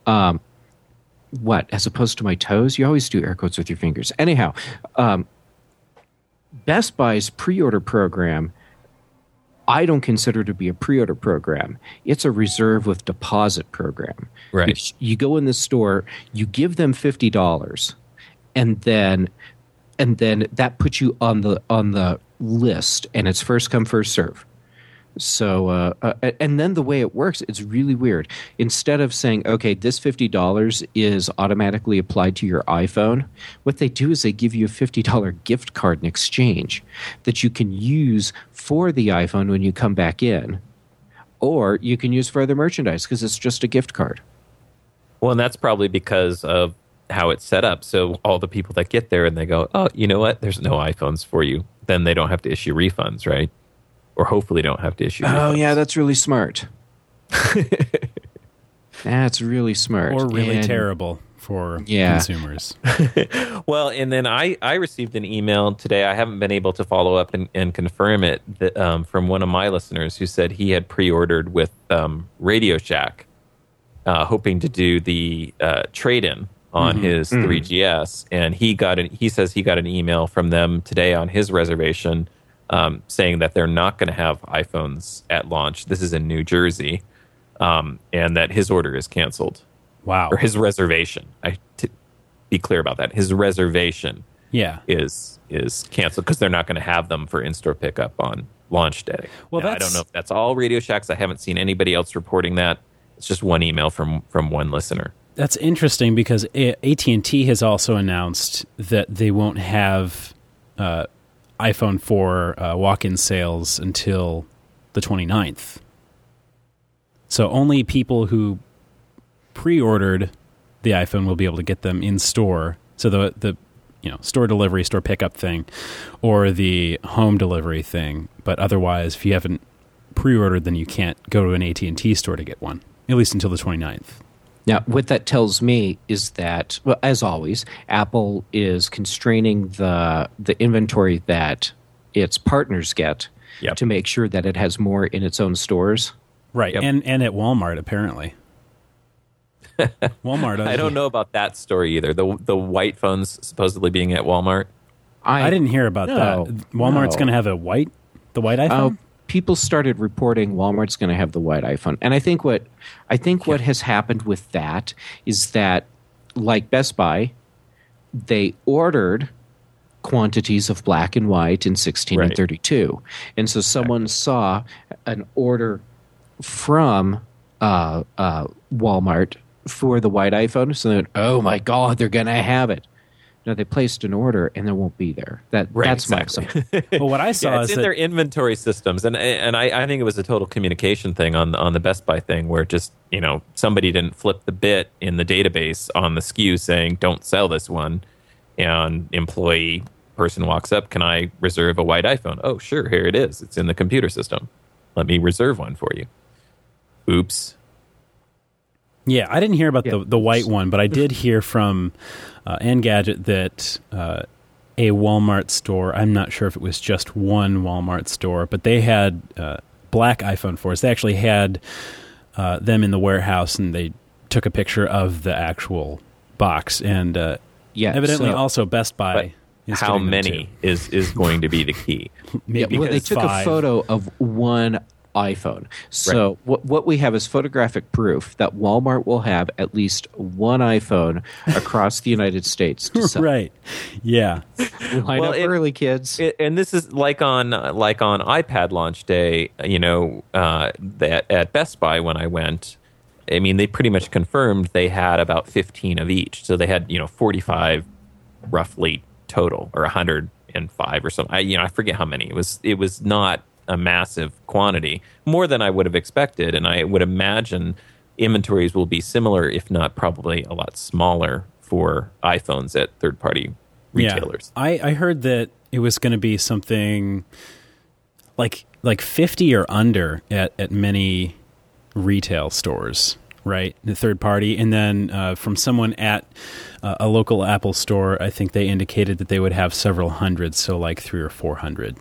as opposed to my toes? You always do air quotes with your fingers. Anyhow, Best Buy's pre-order program, I don't consider to be a pre-order program. It's a reserve with deposit program. Right. You go in the store, you give them $50, and then that puts you on the list, and it's first come, first serve. So, and then the way it works, it's really weird. Instead of saying, okay, this $50 is automatically applied to your iPhone, what they do is they give you a $50 gift card in exchange that you can use for the iPhone when you come back in, or you can use for other merchandise because it's just a gift card. Well, and that's probably because of how it's set up. So all the people that get there and they go, oh, you know what? There's no iPhones for you. Then they don't have to issue refunds, right? Or hopefully don't have to issue refunds. Oh, yeah, that's really smart. That's really smart. Or really terrible for consumers. Well, and then I received an email today. I haven't been able to follow up and confirm it from one of my listeners who said he had pre-ordered with Radio Shack, hoping to do the trade-in on his 3GS. And he says he got an email from them today on his reservation saying that they're not going to have iPhones at launch. This is in New Jersey, and that his order is canceled. Wow. Or his reservation. To be clear about that. His reservation is canceled because they're not going to have them for in-store pickup on launch day. Well, I don't know if that's all Radio Shacks. I haven't seen anybody else reporting that. It's just one email from one listener. That's interesting because AT&T has also announced that they won't have iPhone 4 walk-in sales until the 29th. So only people who pre-ordered the iPhone will be able to get them in store. So the store delivery, store pickup thing, or the home delivery thing. But otherwise, if you haven't pre-ordered, then you can't go to an AT&T store to get one, at least until the 29th. Now, what that tells me is that, well, as always, Apple is constraining the inventory that its partners get to make sure that it has more in its own stores. Right, and at Walmart, apparently. Walmart. I don't know about that story either. The white phones supposedly being at Walmart. I didn't hear about that. Walmart's going to have the white iPhone? People started reporting Walmart's going to have the white iPhone. And I think what has happened with that is that, like Best Buy, they ordered quantities of black and white in 16 and 32. And so someone saw an order from Walmart for the white iPhone, so that, oh my God, they're going to have it. No, they placed an order and they won't be there. That's exactly. Well, what I saw is in their inventory systems, and I think it was a total communication thing on the Best Buy thing, where just somebody didn't flip the bit in the database on the SKU saying don't sell this one, and employee person walks up, can I reserve a white iPhone? Oh, sure, here it is. It's in the computer system. Let me reserve one for you. Oops. Yeah, I didn't hear about the white one, but I did hear from Engadget that a Walmart store, I'm not sure if it was just one Walmart store, but they had black iPhone 4s. They actually had them in the warehouse, and they took a picture of the actual box. And evidently also Best Buy. How many is going to be the key? Maybe they took 5. A photo of one iPhone. So what we have is photographic proof that Walmart will have at least one iPhone across the United States to sell. Right. Yeah. Line up early, kids. And this is like on iPad launch day, that at Best Buy when I went, I mean, they pretty much confirmed they had about 15 of each. So they had, 45 roughly total, or 105 or something. I forget how many. It was not a massive quantity, more than I would have expected, and I would imagine inventories will be similar, if not probably a lot smaller, for iPhones at third-party retailers. Yeah. I heard that it was going to be something like 50 or under at many retail stores, right? The third party, and then from someone at a local Apple store, I think they indicated that they would have several hundred, so like 300 or 400.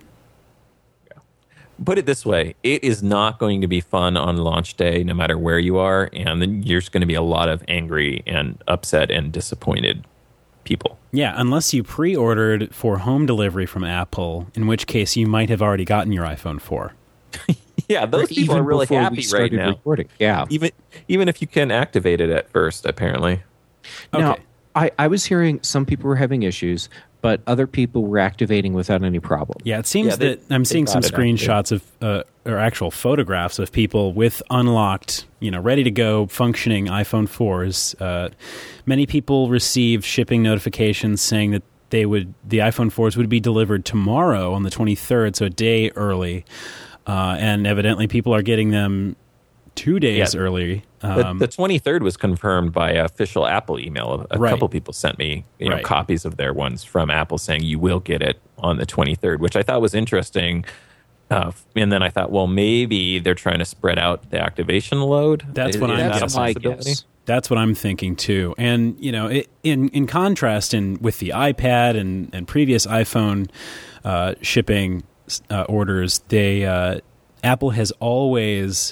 Put it this way, it is not going to be fun on launch day, no matter where you are, and then there's going to be a lot of angry and upset and disappointed people. Yeah, unless you pre-ordered for home delivery from Apple, in which case you might have already gotten your iPhone 4. Yeah, those people are really happy right now. Recording. Yeah, even if you can activate it at first, apparently. Now, I was hearing some people were having issues, but other people were activating without any problem. Yeah, it seems that I'm seeing some screenshots of or actual photographs of people with unlocked, ready to go, functioning iPhone 4s. Many people received shipping notifications saying that the iPhone 4s would be delivered tomorrow on the 23rd, so a day early. And evidently people are getting them 2 days early. The 23rd was confirmed by official Apple email. A couple people sent me copies of their ones from Apple saying you will get it on the 23rd, which I thought was interesting. And then I thought, well, maybe they're trying to spread out the activation load. That's what I'm guessing. That's what I'm thinking too. And in contrast, with the iPad and previous iPhone shipping orders, Apple has always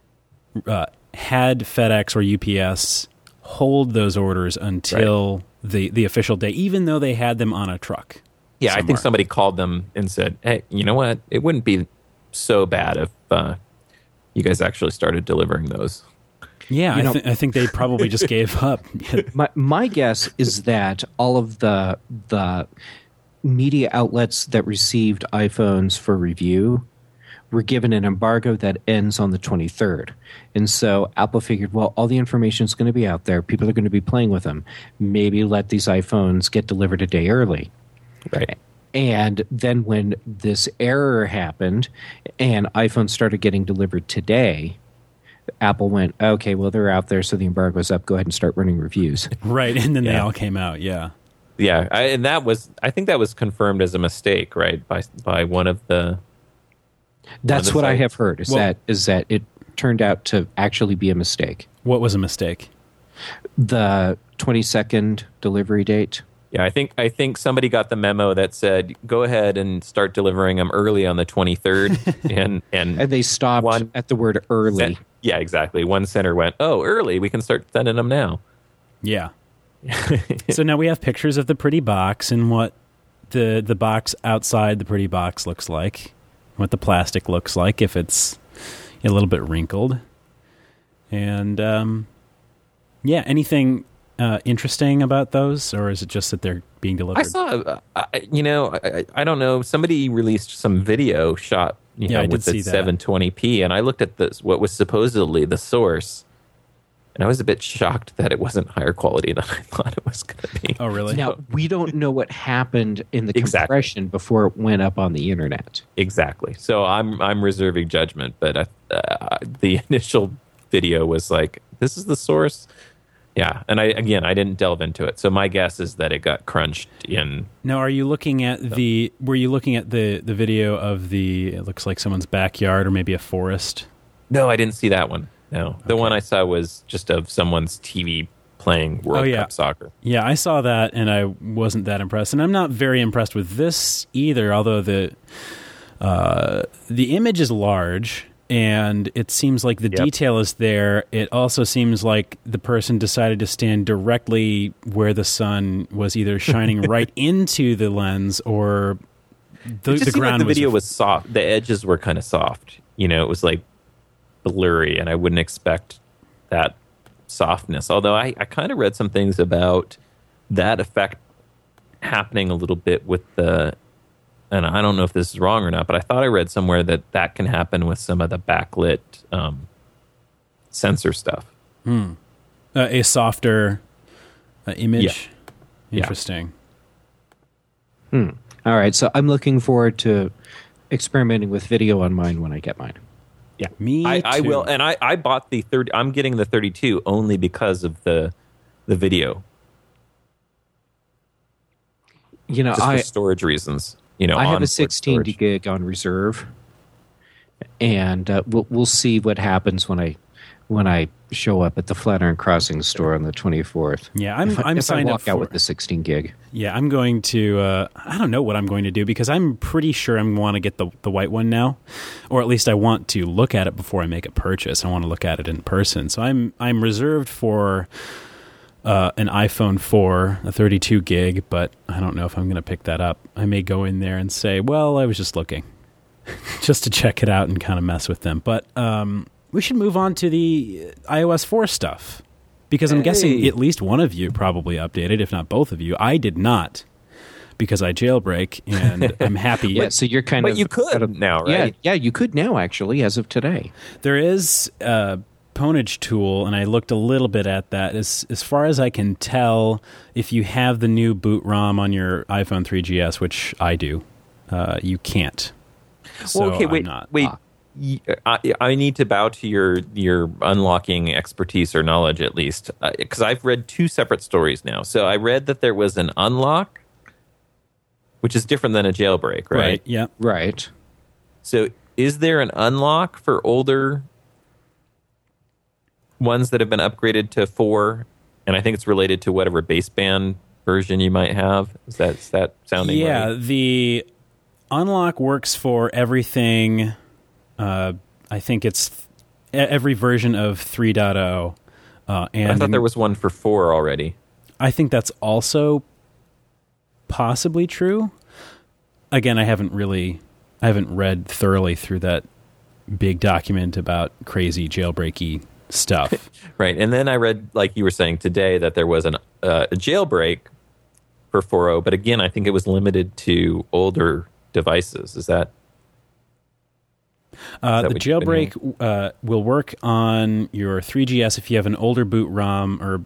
had FedEx or UPS hold those orders until the official day, even though they had them on a truck. Yeah, somewhere. I think somebody called them and said, hey, you know what? It wouldn't be so bad if you guys actually started delivering those. Yeah, I think they probably just gave up. My guess is that all of the media outlets that received iPhones for review were given an embargo that ends on the 23rd. And so Apple figured, well, all the information is going to be out there. People are going to be playing with them. Maybe let these iPhones get delivered a day early. Right. And then when this error happened and iPhones started getting delivered today, Apple went, okay, well, they're out there, so the embargo's up. Go ahead and start running reviews. Right, and then they all came out, Yeah, I think that was confirmed as a mistake, right, by one of the... That's what I have heard, is that it turned out to actually be a mistake. What was a mistake? The 22nd delivery date. Yeah, I think somebody got the memo that said, go ahead and start delivering them early on the 23rd. and they stopped at the word early. Yeah, exactly. One center went, oh, early, we can start sending them now. Yeah. So now we have pictures of the pretty box and what the box outside the pretty box looks like, what the plastic looks like if it's a little bit wrinkled. And, anything interesting about those, or is it just that they're being delivered? I saw, I don't know, somebody released some video shot with the 720p, and I looked at what was supposedly the source, and I was a bit shocked that it wasn't higher quality than I thought it was going to be. Oh, really? Now, we don't know what happened in the compression before it went up on the internet. Exactly. So I'm reserving judgment, but the initial video was like, this is the source. Yeah, and I didn't delve into it, so my guess is that it got crunched in. Now, are you looking at were you looking at the video of it looks like someone's backyard or maybe a forest? No, I didn't see that one. No, the one I saw was just of someone's TV playing World Cup soccer. Yeah, I saw that, and I wasn't that impressed, and I'm not very impressed with this either. Although the image is large. And it seems like the detail is there. It also seems like the person decided to stand directly where the sun was either shining right into the lens or the ground. Like the video was soft. The edges were kind of soft. It was like blurry, and I wouldn't expect that softness. Although I kind of read some things about that effect happening a little bit with and I don't know if this is wrong or not, but I thought I read somewhere that can happen with some of the backlit sensor stuff. A softer image? Yeah. Interesting. All right, so I'm looking forward to experimenting with video on mine when I get mine. Yeah, me too. I will, and I bought the 30. I'm getting the 32 only because of the video. Just for storage reasons. I have a 16 gig on reserve, and we'll see what happens when I show up at the Flatiron Crossing store on the 24th. Yeah, I'm signed up out with the 16 gig. Yeah, I'm going to. I don't know what I'm going to do because I'm pretty sure I want to get the white one now, or at least I want to look at it before I make a purchase. I want to look at it in person, so I'm reserved for an iPhone 4, a 32 gig, but I don't know if I'm going to pick that up. I may go in there and say, well, I was just looking just to check it out and kind of mess with them. But we should move on to the iOS 4 stuff because I'm guessing at least one of you probably updated, if not both of you. I did not because I jailbreak, and I'm happy. Yeah, so you're kind of... But you could now, right? Yeah, you could now, actually, as of today. There is... Pwnage tool, and I looked a little bit at that. As far as I can tell, if you have the new boot ROM on your iPhone 3GS, which I do, you can't. So well, okay, wait. I need to bow to your unlocking expertise or knowledge, at least, because I've read two separate stories now. So I read that there was an unlock, which is different than a jailbreak, right? Yeah. Right. So is there an unlock for older ones that have been upgraded to 4, and I think it's related to whatever baseband version you might have? Is that sounding right? Yeah, the unlock works for everything. I think it's every version of 3.0. And I thought there was one for 4 already. I think that's also possibly true. Again, I haven't read thoroughly through that big document about crazy jailbreaky stuff. Right. And then I read, like you were saying today, that there was a jailbreak for 4.0, but again, I think it was limited to older devices. Is that the jailbreak will work on your 3GS if you have an older boot ROM,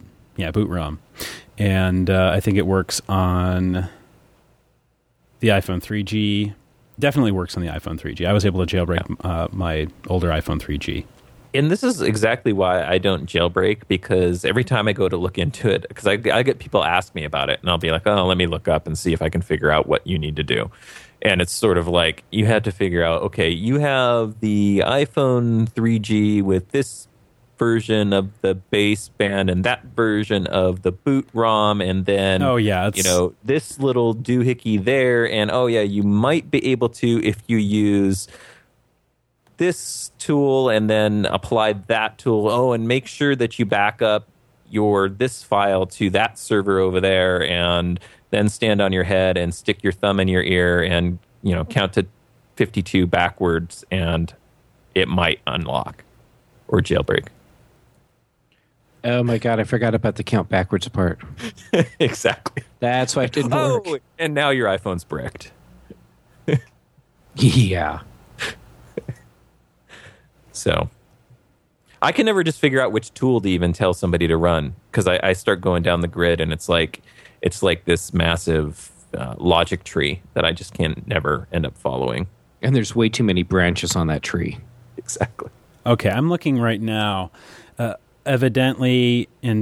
and I think it works on the iPhone 3G. Definitely works on the iPhone 3G. I was able to jailbreak my older iPhone 3G. And this is exactly why I don't jailbreak, because every time I go to look into it, because I get people ask me about it, and I'll be like, oh, let me look up and see if I can figure out what you need to do. And it's sort of like, you have to figure out, okay, you have the iPhone 3G with this version of the baseband and that version of the boot ROM, and then, this little doohickey there, and you might be able to, if you use this tool and then apply that tool, and make sure that you back up this file to that server over there, and then stand on your head and stick your thumb in your ear and count to 52 backwards, and it might unlock or jailbreak. Oh my god, I forgot about the count backwards part. Exactly. That's why it didn't work. And now your iPhone's bricked. Yeah. So I can never just figure out which tool to even tell somebody to run, because I start going down the grid, and it's like this massive logic tree that I just can't never end up following. And there's way too many branches on that tree. Exactly. Okay, I'm looking right now. Evidently, and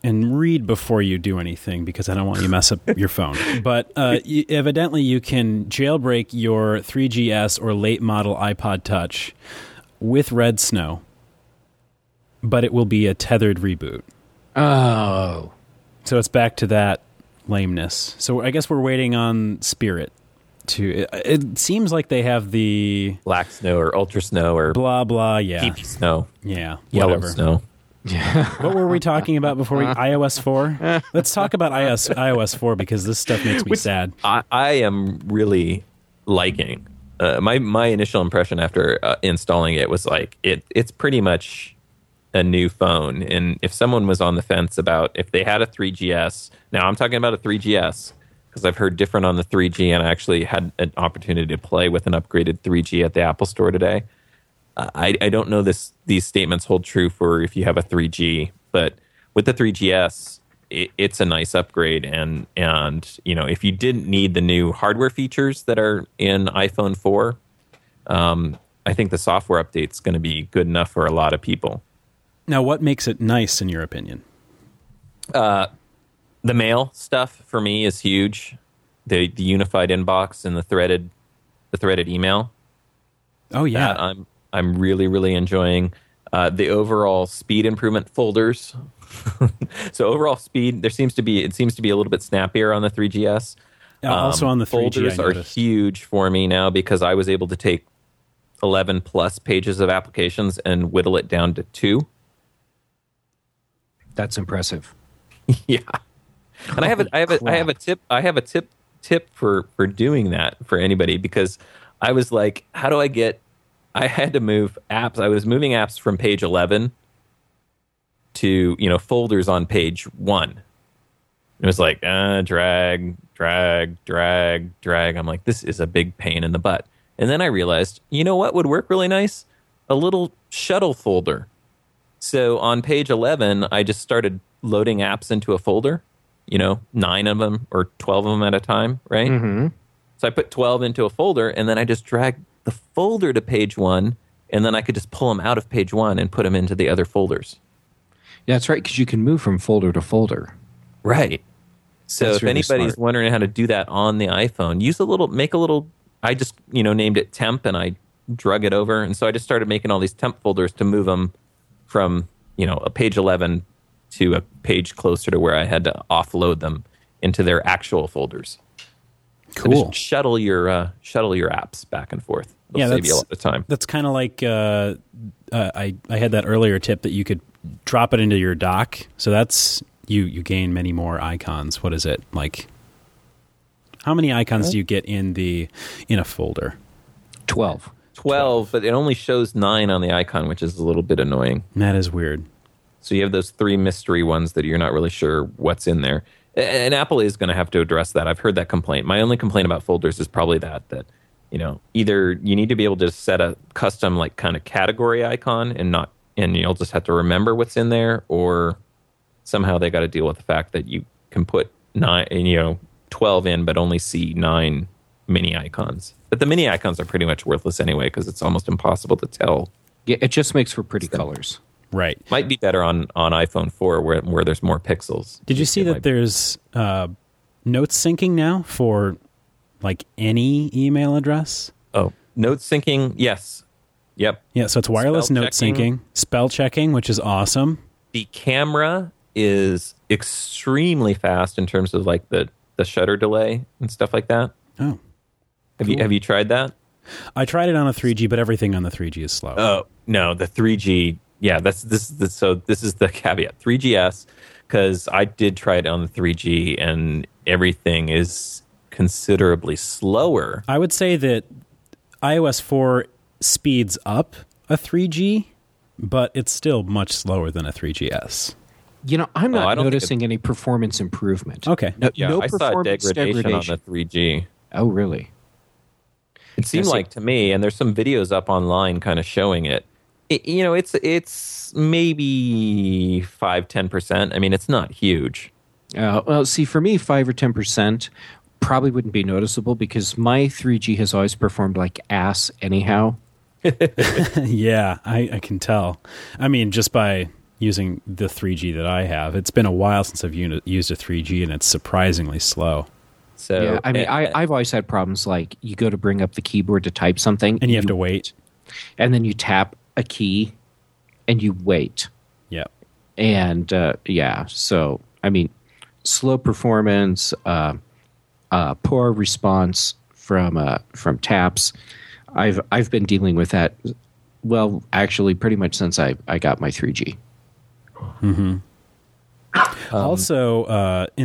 and read before you do anything because I don't want you to mess up your phone. But evidently you can jailbreak your 3GS or late model iPod Touch with Red Snow, but it will be a tethered reboot. Oh. So it's back to that lameness. So I guess we're waiting on Spirit. It seems like they have the Black Snow or Ultra Snow or blah blah, yeah, PP Snow, yeah, Yellow whatever. Snow. Yeah. What were we talking about before iOS 4? Let's talk about iOS 4 because this stuff makes me sad. I am really liking my initial impression after installing it was like it's pretty much a new phone. And if someone was on the fence about if they had a 3GS, now I'm talking about a 3GS because I've heard different on the 3G, and I actually had an opportunity to play with an upgraded 3G at the Apple Store today. I don't know these statements hold true for if you have a 3G, but with the 3GS, it's a nice upgrade. And if you didn't need the new hardware features that are in iPhone 4, I think the software update's going to be good enough for a lot of people. Now, what makes it nice in your opinion? The mail stuff for me is huge. The unified inbox and the threaded email. Oh yeah, that I'm really, really enjoying the overall speed improvement folders. So overall speed, it seems to be a little bit snappier on the 3GS. Also on the 3G, folders are huge for me now because I was able to take 11 plus pages of applications and whittle it down to 2. That's impressive. Yeah, and I have a tip for doing that for anybody, because I was like, how do I had to move apps. I was moving apps from page 11 to, folders on page 1. It was like, drag. I'm like, this is a big pain in the butt. And then I realized, what would work really nice? A little shuttle folder. So on page 11, I just started loading apps into a folder, 9 of them or 12 of them at a time, right? Mm-hmm. So I put 12 into a folder, and then I just dragged the folder to page 1, and then I could just pull them out of page 1 and put them into the other folders. Yeah, that's right, because you can move from folder to folder. Right. So that's if really anybody's smart. wondering how to do that on the iPhone, make a little, I just, named it temp, and I drug it over. And so I just started making all these temp folders to move them from, a page 11 to a page closer to where I had to offload them into their actual folders. Cool. So just shuttle your apps back and forth. It'll save you a lot of time. That's kind of like I had that earlier tip that you could drop it into your dock. So that's you gain many more icons. What is it like? How many icons do you get in a folder? 12, but it only shows 9 on the icon, which is a little bit annoying. That is weird. So you have those 3 mystery ones that you're not really sure what's in there. And Apple is going to have to address that. I've heard that complaint. My only complaint about folders is probably that either you need to be able to set a custom like kind of category icon and you'll just have to remember what's in there, or somehow they got to deal with the fact that you can put 12 in but only see 9 mini icons. But the mini icons are pretty much worthless anyway because it's almost impossible to tell. Yeah, it just makes for pretty colors. Right. Might be better on iPhone 4 where there's more pixels. Did you see that there's note syncing now for like any email address? Oh, note syncing, yes. Yep. Yeah, so it's wireless note syncing, spell checking, which is awesome. The camera is extremely fast in terms of like the shutter delay and stuff like that. Oh. Have you tried that? I tried it on a 3G, but everything on the 3G is slow. Oh, no, the 3G. Yeah, this is the caveat. 3GS, because I did try it on the 3G, and everything is considerably slower. I would say that iOS 4 speeds up a 3G, but it's still much slower than a 3GS. I'm not noticing any performance improvement. Okay. I saw degradation on the 3G. Oh, really? It seemed like to me, and there's some videos up online kind of showing it. It's maybe 5-10%. I mean, it's not huge. Well, see, for me, 5 or 10% probably wouldn't be noticeable because my 3G has always performed like ass anyhow. Yeah, I can tell. I mean, just by using the 3G that I have. It's been a while since I've used a 3G, and it's surprisingly slow. So yeah, I mean, I've always had problems like you go to bring up the keyboard to type something, and you have to wait, and then you tap a key, and you wait. Yeah, and so I mean, slow performance, poor response from taps. I've been dealing with that. Well, actually, pretty much since I got my 3G. Mm-hmm. Also, in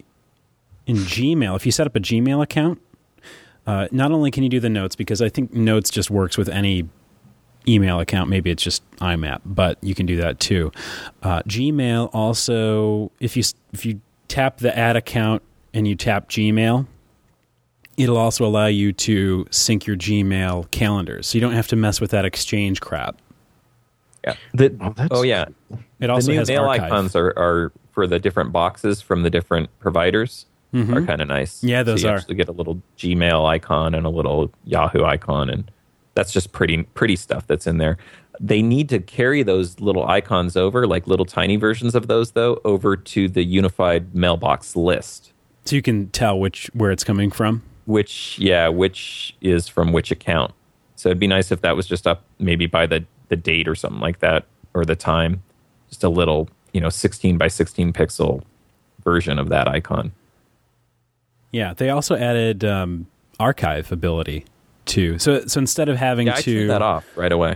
Gmail, if you set up a Gmail account, not only can you do the notes, because I think notes just works with any email account. Maybe it's just IMAP, but you can do that too. Gmail also, if you tap the add account and you tap Gmail, it'll also allow you to sync your Gmail calendars, so you don't have to mess with that Exchange crap. Yeah. Yeah. It also the new has mail archive. icons are for the different boxes from the different providers. Mm-hmm. Are kind of nice. Yeah, those so you are. actually get a little Gmail icon and a little Yahoo icon, and that's just pretty stuff that's in there. They need to carry those little icons over, like little tiny versions of those, though, over to the unified mailbox list. So you can tell where it's coming from? Which is from which account. So it'd be nice if that was just up maybe by the date or something like that, or the time. Just a little, 16 by 16 pixel version of that icon. Yeah, they also added archive ability too. So instead of having I turned that off right away.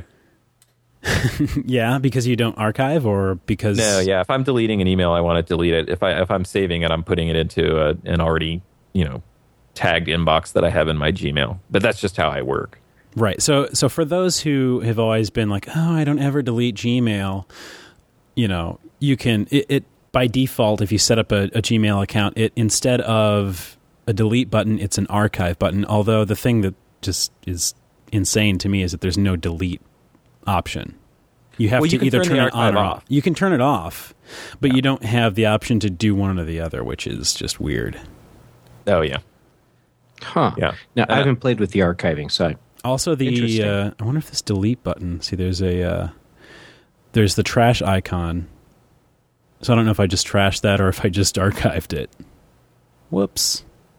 Yeah, because you don't archive, or because if I'm deleting an email, I want to delete it. If I'm saving it, I'm putting it into an already tagged inbox that I have in my Gmail. But that's just how I work. Right. So for those who have always been like, oh, I don't ever delete Gmail, you can it by default, if you set up a Gmail account, it instead of a delete button, it's an archive button. Although the thing that just is insane to me is that there's no delete option. You have to either turn it on or off. You can turn it off, but you don't have the option to do one or the other, which is just weird. Oh, yeah. Huh. Yeah. Now, I haven't played with the archiving side. Also, I wonder if this delete button, see, there's the trash icon. So I don't know if I just trashed that or if I just archived it. Whoops.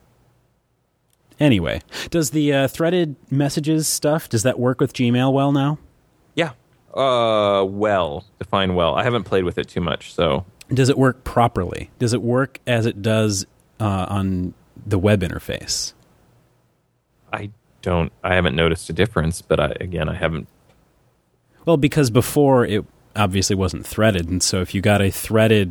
Anyway, does the threaded messages stuff, does that work with Gmail well now? Yeah. Define well. I haven't played with it too much, so. Does it work properly? Does it work as it does on the web interface? I haven't noticed a difference, but I haven't. Well, because before it obviously wasn't threaded, and so if you got a threaded,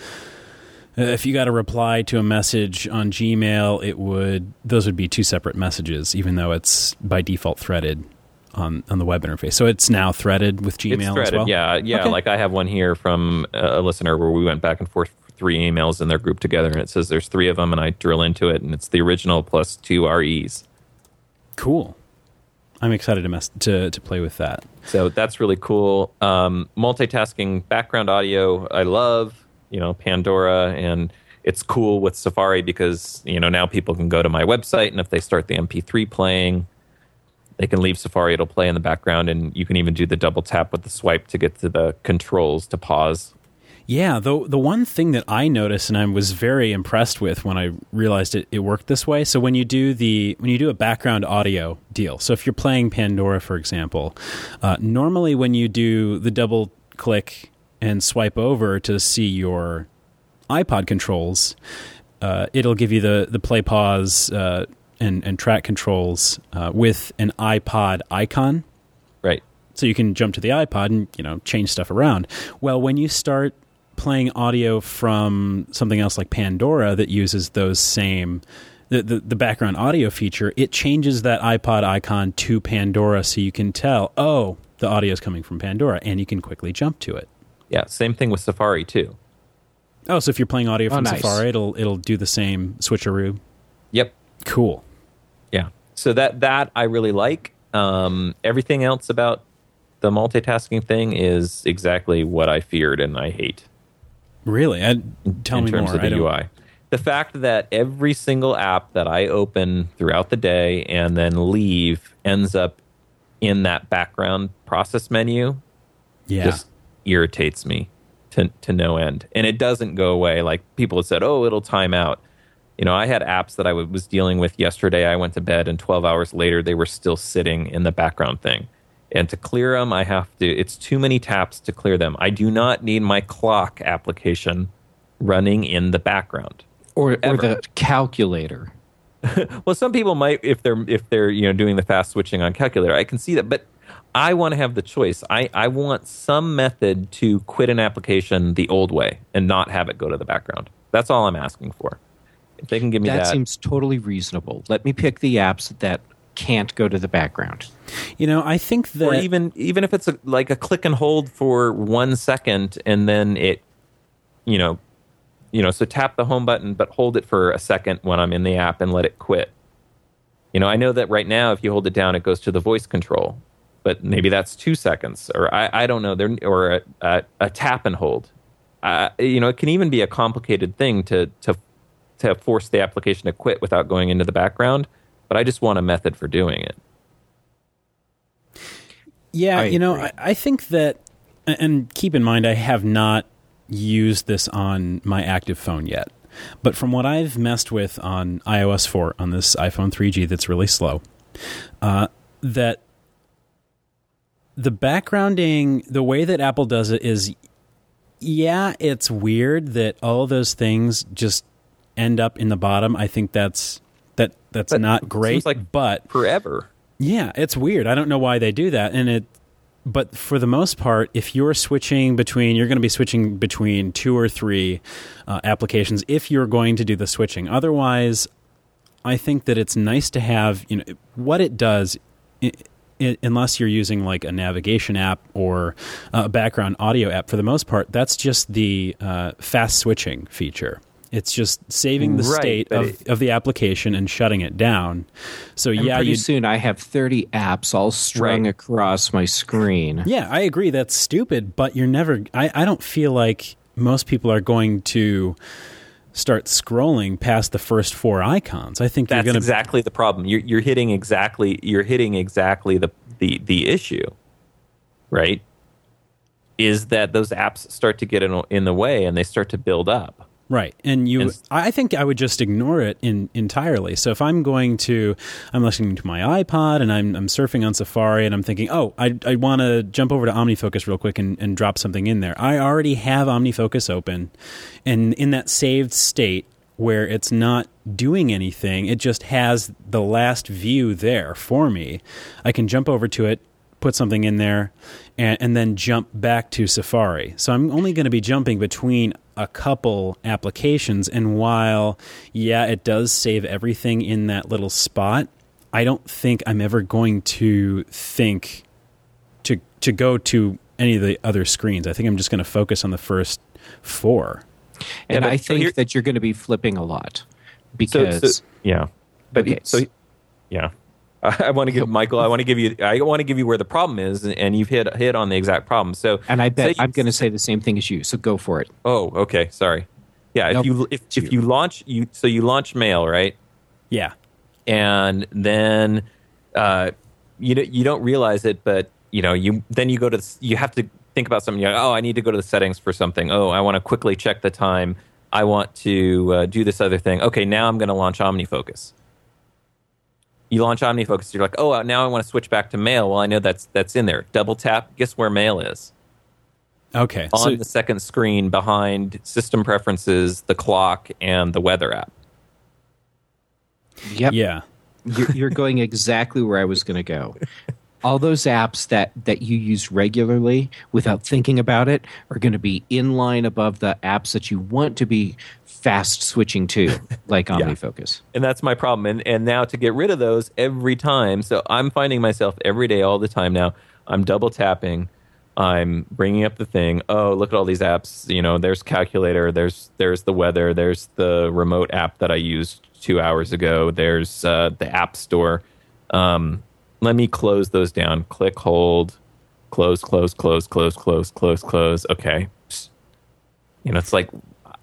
if you got a reply to a message on Gmail, those would be two separate messages, even though it's by default threaded on the web interface. So it's now threaded with Gmail. It's threaded, as well? Yeah. Okay. Like I have one here from a listener where we went back and forth 3 emails and they're grouped together, and it says there's 3 of them, and I drill into it, and it's the original plus 2 REs. Cool. I'm excited to play with that. So that's really cool. Multitasking background audio, I love. Pandora, and it's cool with Safari because now people can go to my website, and if they start the MP3 playing, they can leave Safari. It'll play in the background, and you can even do the double tap with the swipe to get to the controls to pause. Yeah, the one thing that I noticed, and I was very impressed with when I realized it worked this way. So when you do a background audio deal, so if you're playing Pandora, for example, normally when you do the double click and swipe over to see your iPod controls, it'll give you the play, pause, and track controls with an iPod icon. Right. So you can jump to the iPod and change stuff around. Well, when you start playing audio from something else like Pandora that uses those same the background audio feature, it changes that iPod icon to Pandora, so you can tell, oh, the audio is coming from Pandora, and you can quickly jump to it. Yeah, same thing with Safari too. Oh, so if you're playing audio from nice. Safari, it'll do the same switcheroo. Yep. Cool. Yeah. So that I really like. Everything else about the multitasking thing is exactly what I feared and I hate. Really? Tell me more. In terms of the UI. The fact that every single app that I open throughout the day and then leave ends up in that background process menu just irritates me. to no end. And it doesn't go away. Like people have said, oh, it'll time out. I had apps that I was dealing with yesterday. I went to bed and 12 hours later, they were still sitting in the background thing. And to clear them, it's too many taps to clear them. I do not need my clock application running in the background. Or the calculator. Well, some people might if they're doing the fast switching on calculator. I can see that, but I want to have the choice. I want some method to quit an application the old way and not have it go to the background. That's all I'm asking for. If they can give me that. That seems totally reasonable. Let me pick the apps that can't go to the background. I think that... Or even if it's like a click and hold for 1 second and then it, so tap the home button but hold it for a second when I'm in the app and let it quit. I know that right now if you hold it down it goes to the voice control, but maybe that's 2 seconds or I don't know, or a tap and hold. It can even be a complicated thing to force the application to quit without going into the background, but I just want a method for doing it. Yeah, I think that, and keep in mind, I have not used this on my active phone yet, but from what I've messed with on iOS 4 on this iPhone 3G that's really slow, that the backgrounding, the way that Apple does it is, yeah, it's weird that all of those things just end up in the bottom. I think that's not great, but forever. Yeah, it's weird. I don't know why they do that. But for the most part, if you're switching between, you're going to be switching between 2 or 3 applications if you're going to do the switching. Otherwise, I think that it's nice to have, what it does, unless you're using like a navigation app or a background audio app, for the most part, that's just the fast switching feature. It's just saving the state of the application and shutting it down. So pretty soon I have 30 apps all strung across my screen. Yeah, I agree. That's stupid, but you're never. I don't feel like most people are going to start scrolling past the first 4 icons. I think that's exactly the problem. You're hitting exactly the issue, right? Is that those apps start to get in the way and they start to build up. Right. I think I would just ignore it entirely. So if I'm listening to my iPod and I'm surfing on Safari and I'm thinking, oh, I want to jump over to OmniFocus real quick and drop something in there. I already have OmniFocus open, and in that saved state where it's not doing anything, it just has the last view there for me. I can jump over to it, put something in there, and then jump back to Safari. So I'm only going to be jumping between a couple applications, and while, yeah, it does save everything in that little spot, I don't think I'm ever going to think to go to any of the other screens. I think I'm just going to focus on the first 4. And I think that you're going to be flipping a lot because... yeah. But okay. Yeah. I want to give Michael. I want to give you where the problem is, and you've hit on the exact problem. So, and I bet I'm going to say the same thing as you. So go for it. Oh, okay. Sorry. Yeah. Nope. If you launch Mail, right? Yeah. And then you don't realize it, but you go to you have to think about something. Oh, I need to go to the settings for something. Oh, I want to quickly check the time. I want to do this other thing. Okay, now I'm going to launch OmniFocus. You launch OmniFocus, you're like, oh, now I want to switch back to Mail. Well, I know that's in there. Double tap, guess where Mail is? Okay. On the second screen behind System Preferences, the clock, and the Weather app. Yep. Yeah. You're going exactly where I was going to go. All those apps that you use regularly without thinking about it are going to be in line above the apps that you want to be fast switching to, like OmniFocus. And that's my problem. And now to get rid of those every time, so I'm finding myself every day, all the time now, I'm double tapping, I'm bringing up the thing, oh, look at all these apps, there's Calculator, there's the Weather, there's the remote app that I used 2 hours ago, there's the App Store. Let me close those down. Click, hold, close. Okay. It's like,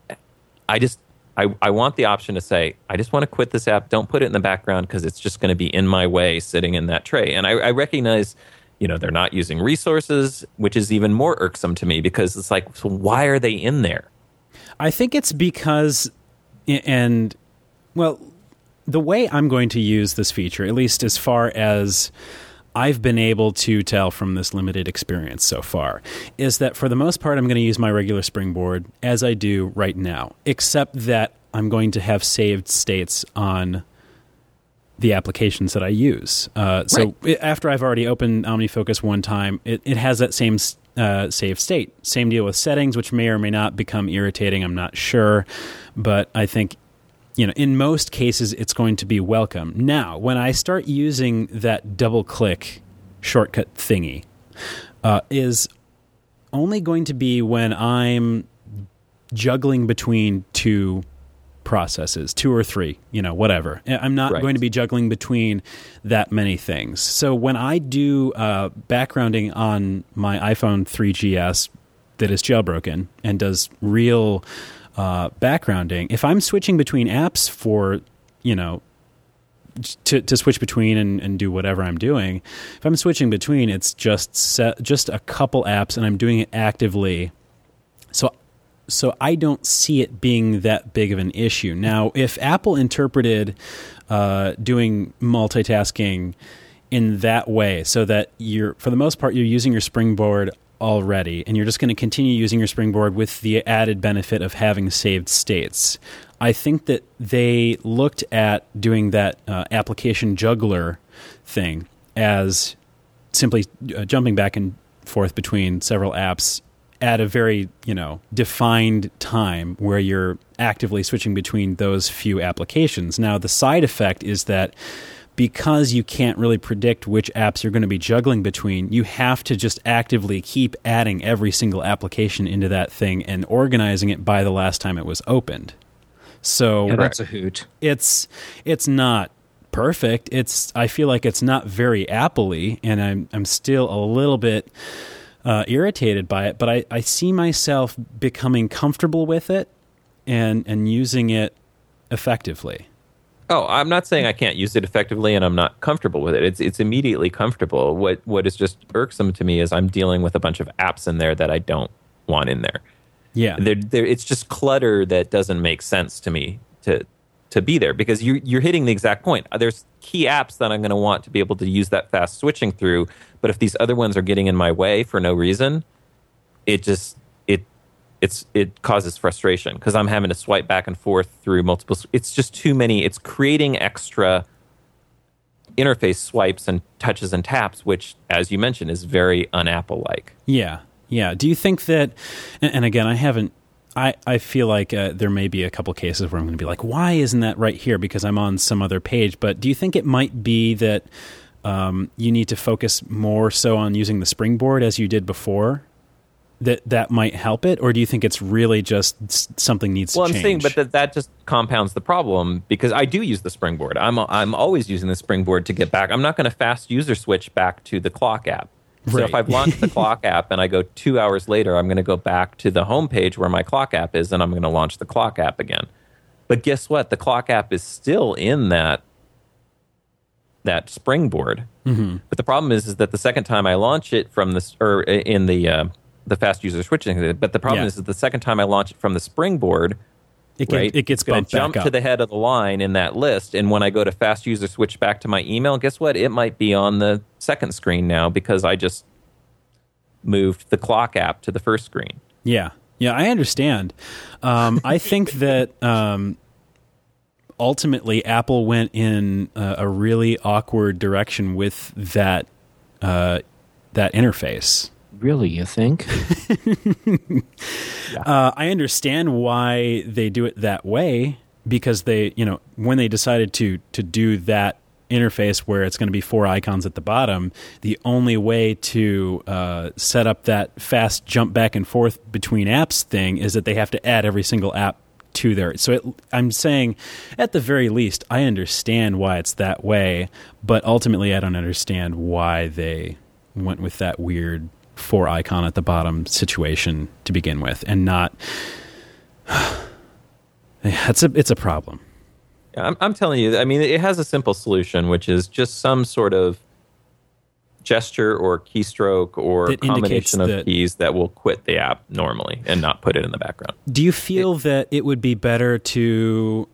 I want the option to say, I just want to quit this app. Don't put it in the background because it's just going to be in my way sitting in that tray. And I recognize, they're not using resources, which is even more irksome to me because it's like, so why are they in there? I think it's because, the way I'm going to use this feature, at least as far as I've been able to tell from this limited experience so far, is that for the most part, I'm going to use my regular Springboard as I do right now, except that I'm going to have saved states on the applications that I use. So after I've already opened OmniFocus one time, it has that same save state. Same deal with settings, which may or may not become irritating. I'm not sure. But I think, in most cases, it's going to be welcome. Now, when I start using that double-click shortcut thingy, is only going to be when I'm juggling between two processes, 2 or 3, whatever. I'm not going to be juggling between that many things. So when I do backgrounding on my iPhone 3GS that is jailbroken and does real backgrounding, if I'm switching between apps for, to switch between and do whatever I'm doing, if I'm switching between, it's just a couple apps and I'm doing it actively. So I don't see it being that big of an issue. Now, if Apple interpreted doing multitasking in that way so that for the most part, you're using your Springboard already, and you're just going to continue using your Springboard with the added benefit of having saved states, I think that they looked at doing that application juggler thing as simply jumping back and forth between several apps at a very, defined time where you're actively switching between those few applications. Now, the side effect is that because you can't really predict which apps you're going to be juggling between, you have to just actively keep adding every single application into that thing and organizing it by the last time it was opened. So that's a hoot. It's not perfect. I feel like it's not very Apple-y, and I'm still a little bit irritated by it, but I see myself becoming comfortable with it and using it effectively. Oh, I'm not saying I can't use it effectively and I'm not comfortable with it. It's immediately comfortable. What is just irksome to me is I'm dealing with a bunch of apps in there that I don't want in there. Yeah. It's just clutter that doesn't make sense to me to be there, because you're hitting the exact point. There's key apps that I'm going to want to be able to use that fast switching through, but if these other ones are getting in my way for no reason, it causes frustration because I'm having to swipe back and forth through multiple. It's just too many. It's creating extra interface swipes and touches and taps, which, as you mentioned, is very un-Apple-like. Yeah. Do you think that? And again, I feel like there may be a couple cases where I'm going to be like, why isn't that right here? Because I'm on some other page. But do you think it might be that you need to focus more so on using the Springboard as you did before? That might help it? Or do you think it's really just something needs to change? Well, I'm saying, but that just compounds the problem, because I do use the Springboard. I'm always using the Springboard to get back. I'm not going to fast user switch back to the clock app. So if I've launched the clock app and I go 2 hours later, I'm going to go back to the home page where my clock app is, and I'm going to launch the clock app again. But guess what? The clock app is still in that Springboard. Mm-hmm. But the problem is that the second time I launch it from this, or in the fast user switching, but the problem is that the second time I launch it from the Springboard, it gets bumped back up. Jump to the head of the line in that list, and when I go to fast user switch back to my email, guess what? It might be on the second screen now because I just moved the clock app to the first screen. Yeah, I understand. I think that ultimately Apple went in a really awkward direction with that interface. Really, you think? I understand why they do it that way, because they, when they decided to do that interface where it's going to be 4 icons at the bottom, the only way to set up that fast jump back and forth between apps thing is that they have to add every single app to there. So I'm saying, at the very least, I understand why it's that way, but ultimately I don't understand why they went with that weird 4 icon at the bottom situation to begin with, and not. It's a problem. I'm telling you. I mean, it has a simple solution, which is just some sort of gesture or keystroke or that combination of keys that will quit the app normally and not put it in the background. Do you feel that it would be better to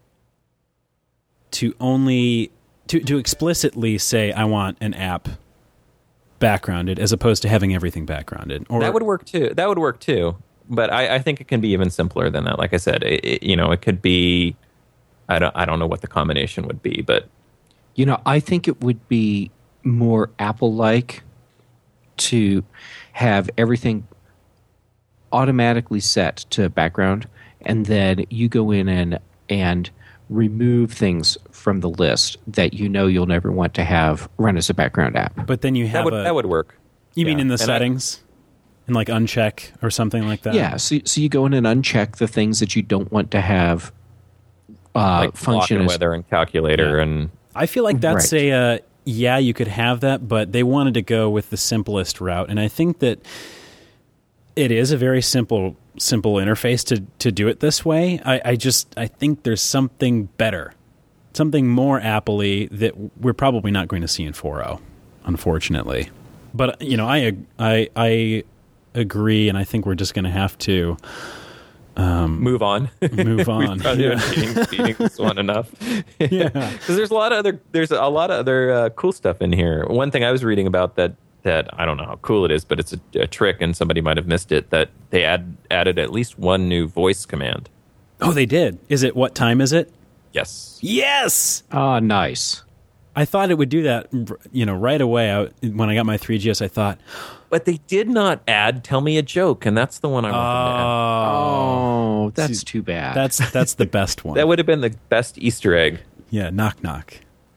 explicitly say, I want an app backgrounded, as opposed to having everything backgrounded? Or that would work too. But I think it can be even simpler than that. Like I said, it could be. I don't know what the combination would be, but I think it would be more Apple-like to have everything automatically set to background, and then you go in and remove things from the list that you'll never want to have run as a background app. But then you have that would work. You mean in the settings? And like uncheck or something like that? Yeah, so you go in and uncheck the things that you don't want to have like function and weather and calculator and... I feel like that's you could have that, but they wanted to go with the simplest route. And I think that it is a very simple interface to do it this way. I think there's something better, something more Apple-y that we're probably not going to see in 4.0, unfortunately. But I agree, and I think we're just going to have to move on. Move on. We've probably been beating this one enough. Yeah, because there's a lot of other cool stuff in here. One thing I was reading about that I don't know how cool it is, but it's a trick, and somebody might have missed it, that they added at least one new voice command. Oh, they did. What time is it? Yes. Yes. Oh, nice. I thought it would do that, right away. When I got my 3GS, I thought. But they did not add "Tell me a joke," and that's the one I wanted to add. Oh, that's too bad. That's the best one. That would have been the best Easter egg. Yeah, knock knock.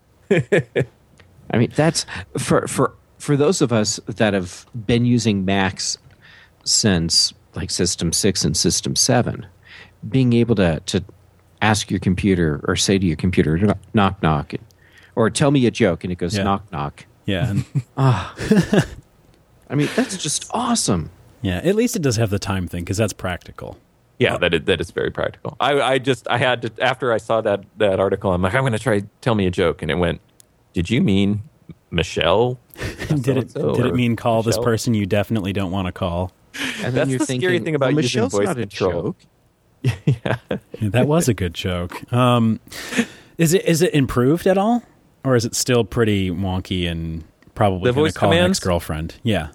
I mean, that's for those of us that have been using Macs since like System 6 and System 7, being able to ask your computer or say to your computer, knock knock, or tell me a joke, and it goes knock knock. Yeah. I mean, that's just awesome. Yeah, at least it does have the time thing, because that's practical. Yeah, that is very practical. I had to, after I saw that article, I'm like, I'm going to try tell me a joke, and it went, did you mean Michelle? Did it mean call Michelle? This person you definitely don't want to call? And then that's the scary thing about using voice control. Yeah, that was a good joke. Is it improved at all, or is it still pretty wonky and probably going to call an ex-girlfriend? Yeah.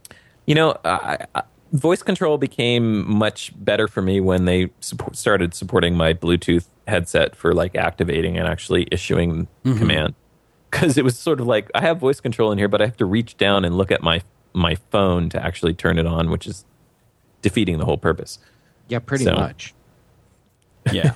Voice control became much better for me when they started supporting my Bluetooth headset for like activating and actually issuing command. Because it was sort of like, I have voice control in here, but I have to reach down and look at my phone to actually turn it on, which is defeating the whole purpose. Yeah, pretty much. Yeah.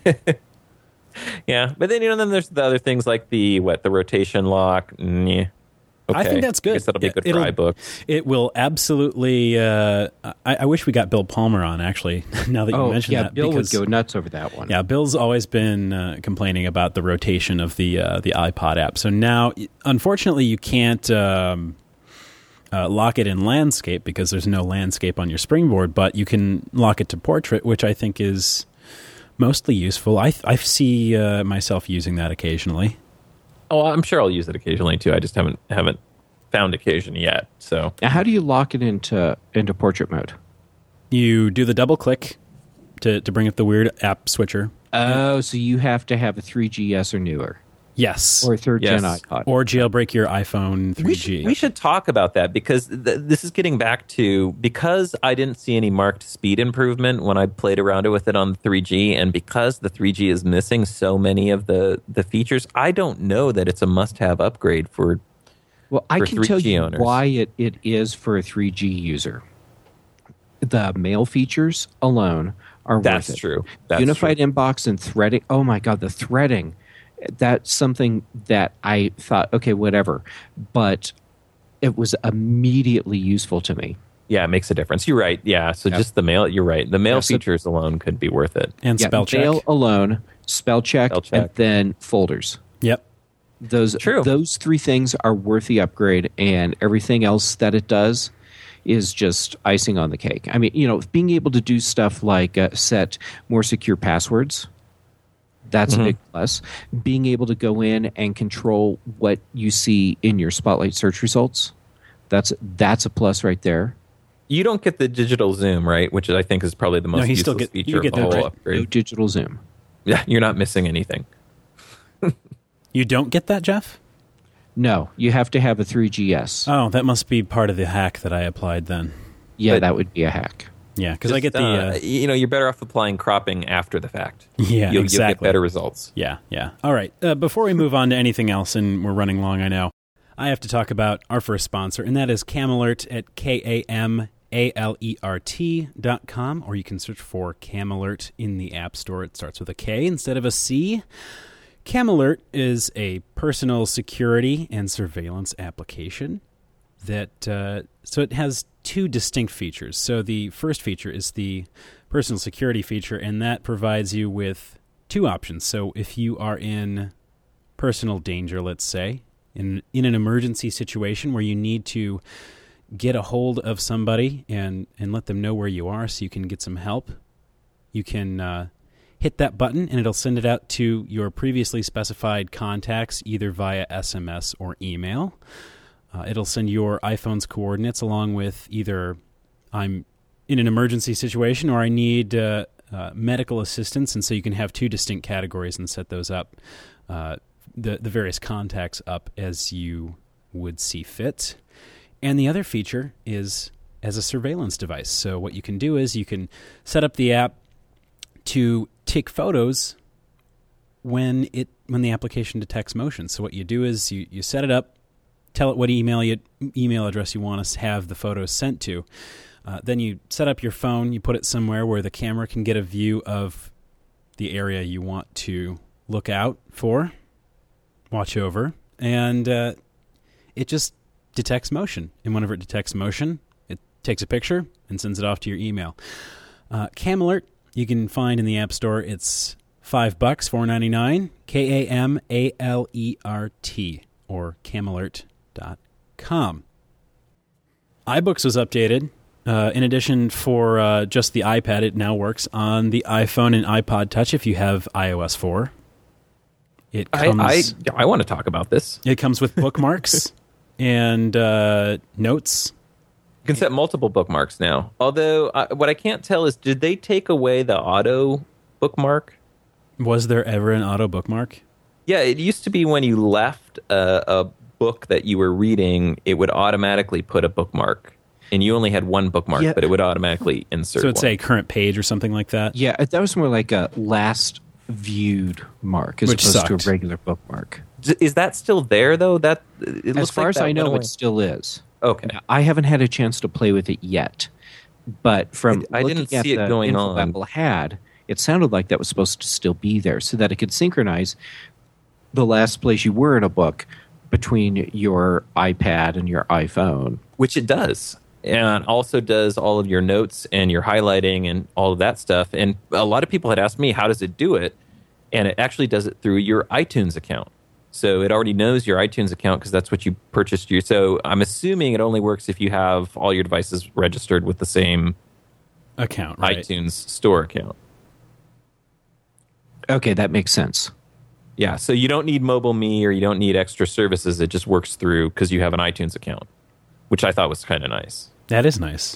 Yeah, but then then there's the other things like the rotation lock. Okay. I think that's good. I guess that'll be good for iBooks. It will absolutely. I wish we got Bill Palmer on, actually. Now that you mentioned that, Bill would go nuts over that one. Yeah, Bill's always been complaining about the rotation of the iPod app. So now, unfortunately, you can't lock it in landscape because there's no landscape on your Springboard, but you can lock it to portrait, which I think is mostly useful. I see myself using that occasionally. Oh, I'm sure I'll use it occasionally too. I just haven't found occasion yet. So now, how do you lock it into portrait mode? You do the double click to bring up the weird app switcher. Oh, so you have to have a 3GS or newer. Yes. Or a third-gen iPod. Or jailbreak your iPhone 3G. We should talk about that, because this is getting back to, because I didn't see any marked speed improvement when I played around with it on the 3G, and because the 3G is missing so many of the features, I don't know that it's a must-have upgrade for 3G owners. Well, I can tell you why it is for a 3G user. The mail features alone are worth it. That's true. Unified inbox and threading. Oh, my God, the threading. That's something that I thought, okay, whatever. But it was immediately useful to me. Yeah, it makes a difference. You're right. Yeah, so just the mail, you're right. The mail features alone could be worth it. And spell check. Mail alone, spell check, and then folders. Yep. Those three things are worth the upgrade, and everything else that it does is just icing on the cake. I mean, being able to do stuff like set more secure passwords, that's a big plus. Being able to go in and control what you see in your Spotlight search results. That's a plus right there. You don't get the digital zoom, right? Which I think is probably the most useless feature of the whole upgrade. No digital zoom. Yeah, you're not missing anything. You don't get that, Jeff? No, you have to have a 3GS. Oh, that must be part of the hack that I applied then. Yeah, that would be a hack. Yeah, because I get the... you're better off applying cropping after the fact. Yeah, You'll exactly. get better results. Yeah. All right, before we move on to anything else, and we're running long, I know, I have to talk about our first sponsor, and that is Camalert at KAMALERT.com, or you can search for Camalert in the App Store. It starts with a K instead of a C. Camalert is a personal security and surveillance application that so it has two distinct features. So the first feature is the personal security feature, and that provides you with two options. So if you are in personal danger, let's say, in an emergency situation where you need to get a hold of somebody and let them know where you are so you can get some help, you can hit that button and it'll send it out to your previously specified contacts either via SMS or email. It'll send your iPhone's coordinates along with either I'm in an emergency situation or I need medical assistance, and so you can have two distinct categories and set those up, the various contacts up as you would see fit. And the other feature is as a surveillance device. So what you can do is you can set up the app to take photos when the application detects motion. So what you do is you set it up, tell it what email address you want us to have the photos sent to. Then you set up your phone, you put it somewhere where the camera can get a view of the area you want to look out for, watch over, and it just detects motion. And whenever it detects motion, it takes a picture and sends it off to your email. Camalert, you can find in the App Store. It's $5, $4.99, KAMALERT, or Camalert.com. iBooks was updated. In addition, for just the iPad, it now works on the iPhone and iPod Touch if you have iOS 4. It comes, I want to talk about this. It comes with bookmarks and notes. You can set multiple bookmarks now. Although, what I can't tell is, did they take away the auto bookmark? Was there ever an auto bookmark? Yeah, it used to be when you left a book that you were reading, it would automatically put a bookmark. And you only had one bookmark, but it would automatically insert So it'd say current page or something like that? Yeah, that was more like a last viewed mark as opposed to a regular bookmark. Is that still there, though? As far as I know, it still is. Okay. Now, I haven't had a chance to play with it yet, but from I didn't see it going on. Apple had, it sounded like that was supposed to still be there so that it could synchronize the last place you were in a book between your iPad and your iPhone. Which it does. And also does all of your notes and your highlighting and all of that stuff. And a lot of people had asked me, how does it do it? And it actually does it through your iTunes account. So it already knows your iTunes account because that's what you purchased. So I'm assuming it only works if you have all your devices registered with the same account, right? iTunes store account. Okay, that makes sense. Yeah, so you don't need MobileMe or you don't need extra services. It just works through because you have an iTunes account, which I thought was kind of nice. That is nice.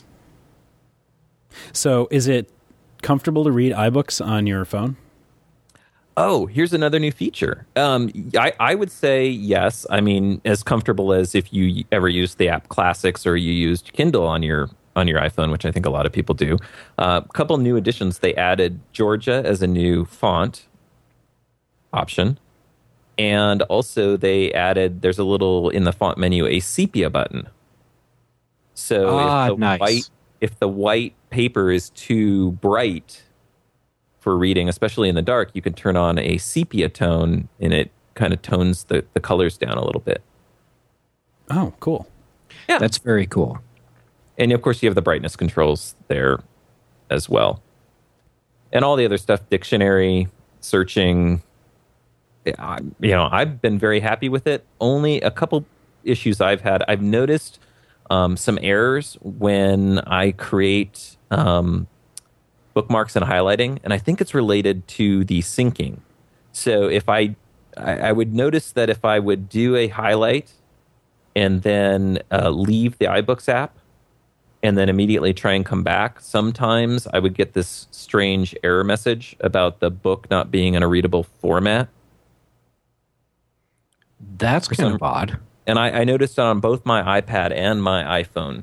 So is it comfortable to read iBooks on your phone? Oh, here's another new feature. I would say yes. I mean, as comfortable as if you ever used the app Classics or you used Kindle on your iPhone, which I think a lot of people do. A couple new additions. They added Georgia as a new font option. And also they added, there's a little, in the font menu, a sepia button. So if the white paper is too bright for reading, especially in the dark, you can turn on a sepia tone and it kind of tones the colors down a little bit. Oh, cool. Yeah. That's very cool. And of course you have the brightness controls there as well. And all the other stuff, dictionary, searching, I've been very happy with it. Only a couple issues I've had. I've noticed some errors when I create bookmarks and highlighting, and I think it's related to the syncing. So if I would notice that if I would do a highlight and then leave the iBooks app and then immediately try and come back, sometimes I would get this strange error message about the book not being in a readable format. That's kind of odd. And I noticed it on both my iPad and my iPhone.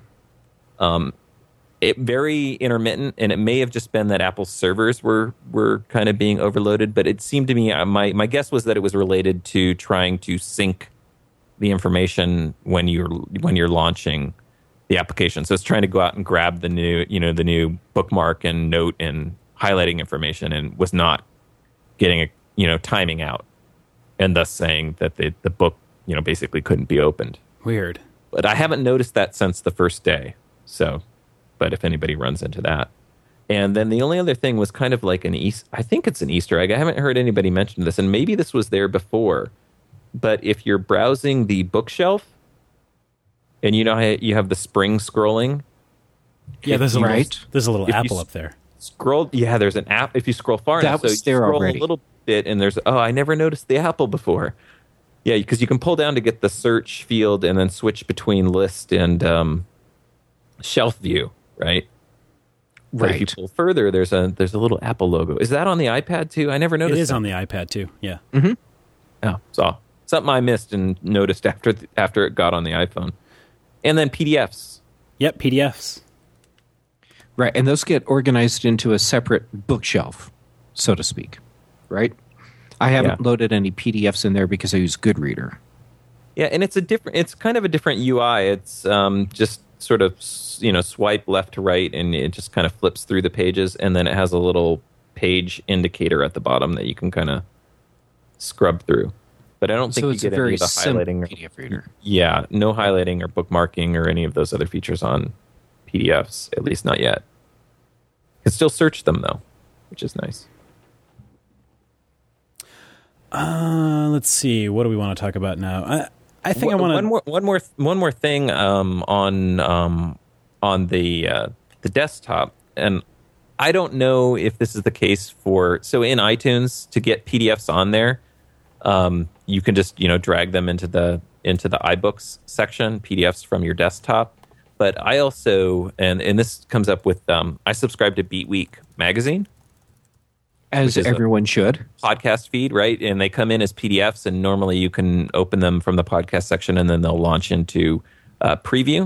It very intermittent, and it may have just been that Apple's servers were kind of being overloaded, but it seemed to me, my guess was that it was related to trying to sync the information when you're launching the application. So it's trying to go out and grab the new bookmark and note and highlighting information, and was not getting timing out, and thus saying that the book basically couldn't be opened. Weird. But I haven't noticed that since the first day. So, but if anybody runs into that. And then the only other thing was kind of like I think it's an Easter egg. I haven't heard anybody mention this, and maybe this was there before. But if you're browsing the bookshelf, and you know how you have the spring scrolling? Yeah, there's a little apple up there. There's an app. If you scroll far enough, so you scroll already a little bit, and I never noticed the apple before. Yeah, because you can pull down to get the search field and then switch between list and shelf view, right? But if you pull further, there's a little Apple logo. Is that on the iPad too? I never noticed. It is on the iPad too. Yeah. Mm-hmm. Oh, so something I missed and noticed after it got on the iPhone. And then PDFs. Yep, PDFs. Right, and those get organized into a separate bookshelf, so to speak, right? I haven't loaded any PDFs in there because I use Goodreader. Yeah, and it's kind of a different UI. It's just sort of swipe left to right, and it just kind of flips through the pages, and then it has a little page indicator at the bottom that you can kind of scrub through. But I don't think you get any of the highlighting. PDF reader. Yeah, no highlighting or bookmarking or any of those other features on PDFs, at least not yet. You can still search them though, which is nice. Let's see. What do we want to talk about now? I think I want to one more thing on the desktop, and I don't know if this is the case so in iTunes to get PDFs on there. You can just drag them into the iBooks section, PDFs from your desktop. But I also and this comes up with I subscribe to Beat Week magazine, as everyone should. Podcast feed, right? And they come in as PDFs, and normally you can open them from the podcast section, and then they'll launch into preview.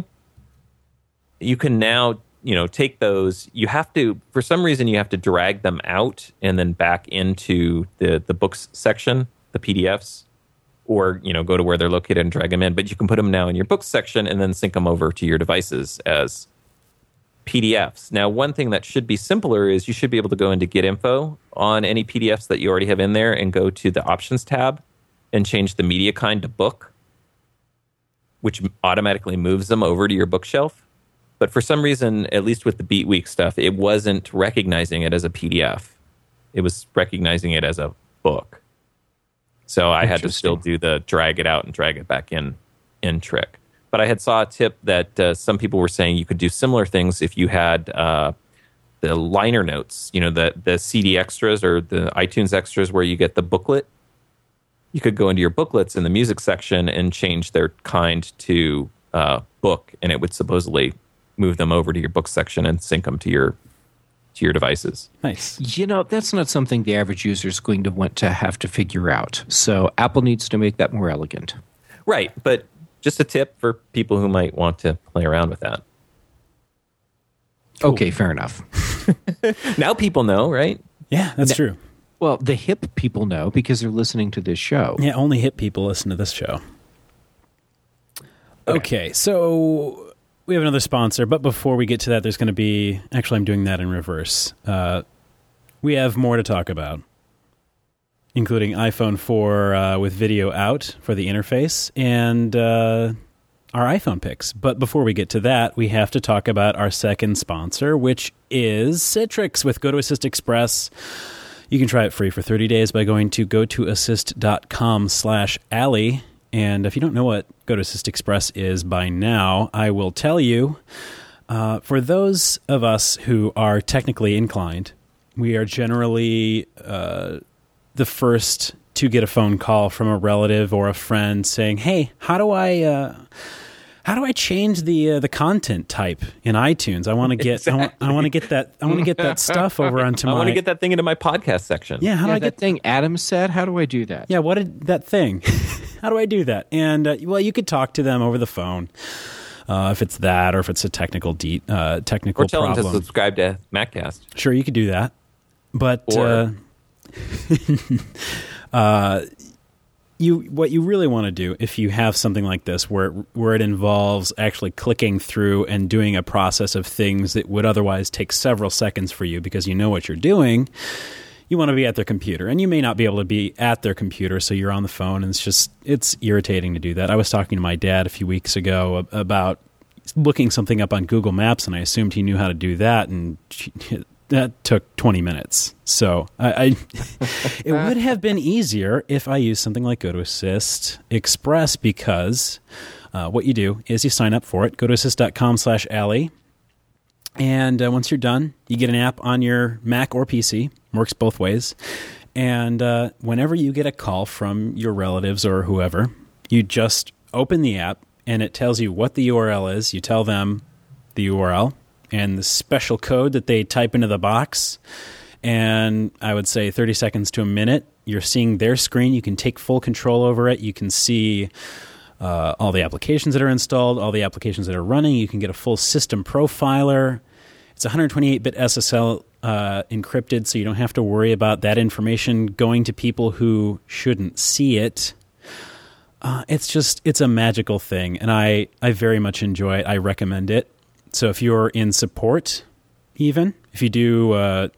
You can now take those. You have to, for some reason, you have to drag them out and then back into the books section, the PDFs, or go to where they're located and drag them in. But you can put them now in your books section and then sync them over to your devices as PDFs. Now, one thing that should be simpler is you should be able to go into Get Info on any PDFs that you already have in there and go to the Options tab and change the media kind to book, which automatically moves them over to your bookshelf. But for some reason, at least with the Beat Week stuff, it wasn't recognizing it as a PDF. It was recognizing it as a book. So I had to still do the drag it out and drag it back in trick. But I had saw a tip that some people were saying you could do similar things if you had the liner notes, the CD extras or the iTunes extras where you get the booklet. You could go into your booklets in the music section and change their kind to book, and it would supposedly move them over to your book section and sync them to your devices. Nice. That's not something the average user is going to want to have to figure out. So Apple needs to make that more elegant. Right, but just a tip for people who might want to play around with that. Okay, fair enough. Now people know, right? Yeah, that's true. Well, the hip people know because they're listening to this show. Yeah, only hip people listen to this show. Okay, so we have another sponsor, but before we get to that, there's going to be... Actually, I'm doing that in reverse. We have more to talk about, including iPhone 4 with video out for the interface and our iPhone picks. But before we get to that, we have to talk about our second sponsor, which is Citrix with GoToAssist Express. You can try it free for 30 days by going to gotoassist.com/Alley. And if you don't know what GoToAssist Express is by now, I will tell you. For those of us who are technically inclined, we are generally the first to get a phone call from a relative or a friend saying, "Hey, how do I change the content type in iTunes? I want to get exactly. I want to get that stuff over onto I want to get that thing into my podcast section." Yeah, how do I get that thing Adam said? How do I do that? Yeah, what did that thing? How do I do that? And well, you could talk to them over the phone. If it's that, or if it's a technical technical or tell problem. them to subscribe to MacCast. Sure, you could do that, but what you really want to do if you have something like this, where it involves actually clicking through and doing a process of things that would otherwise take several seconds for you because you know what you're doing. You want to be at their computer, and you may not be able to be at their computer, so you're on the phone, and it's irritating to do that. I was talking to my dad a few weeks ago about looking something up on Google Maps, and I assumed he knew how to do that, and that took 20 minutes. So it would have been easier if I used something like GoToAssist Express, because what you do is you sign up for it, gotoassist.com/Allie, and once you're done, you get an app on your Mac or PC. Works both ways. And whenever you get a call from your relatives or whoever, you just open the app, and it tells you what the URL is. You tell them the URL and the special code that they type into the box. And I would say 30 seconds to a minute, you're seeing their screen. You can take full control over it. You can see all the applications that are installed, all the applications that are running. You can get a full system profiler. It's 128-bit SSL encrypted, so you don't have to worry about that information going to people who shouldn't see it. It's a magical thing, and I very much enjoy it. I recommend it. So if you're in support, even if you do,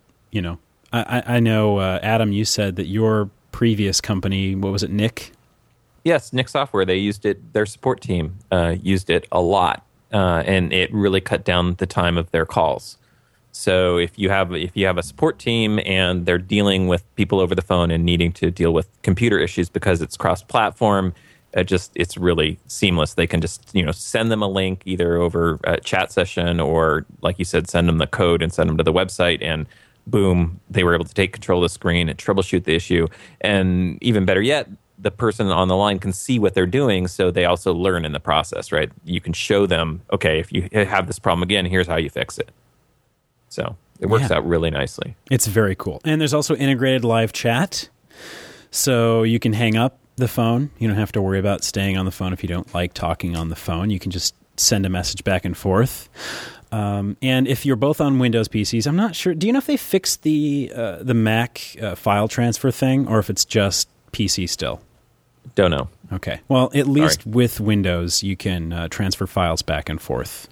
I know, Adam, you said that your previous company, what was it, Nick? Yes, Nick Software. They used it. Their support team used it a lot, and it really cut down the time of their calls. So if you have a support team and they're dealing with people over the phone and needing to deal with computer issues because it's cross-platform, it's really seamless. They can just send them a link either over a chat session or, like you said, send them the code and send them to the website, and boom, they were able to take control of the screen and troubleshoot the issue. And even better yet, the person on the line can see what they're doing, so they also learn in the process, right? You can show them, okay, if you have this problem again, here's how you fix it. So it works out really nicely. It's very cool. And there's also integrated live chat, so you can hang up the phone. You don't have to worry about staying on the phone if you don't like talking on the phone. You can just send a message back and forth. And if you're both on Windows PCs, I'm not sure. Do you know if they fixed the Mac file transfer thing, or if it's just PC still? Don't know. Okay. Well, at least with Windows, you can transfer files back and forth.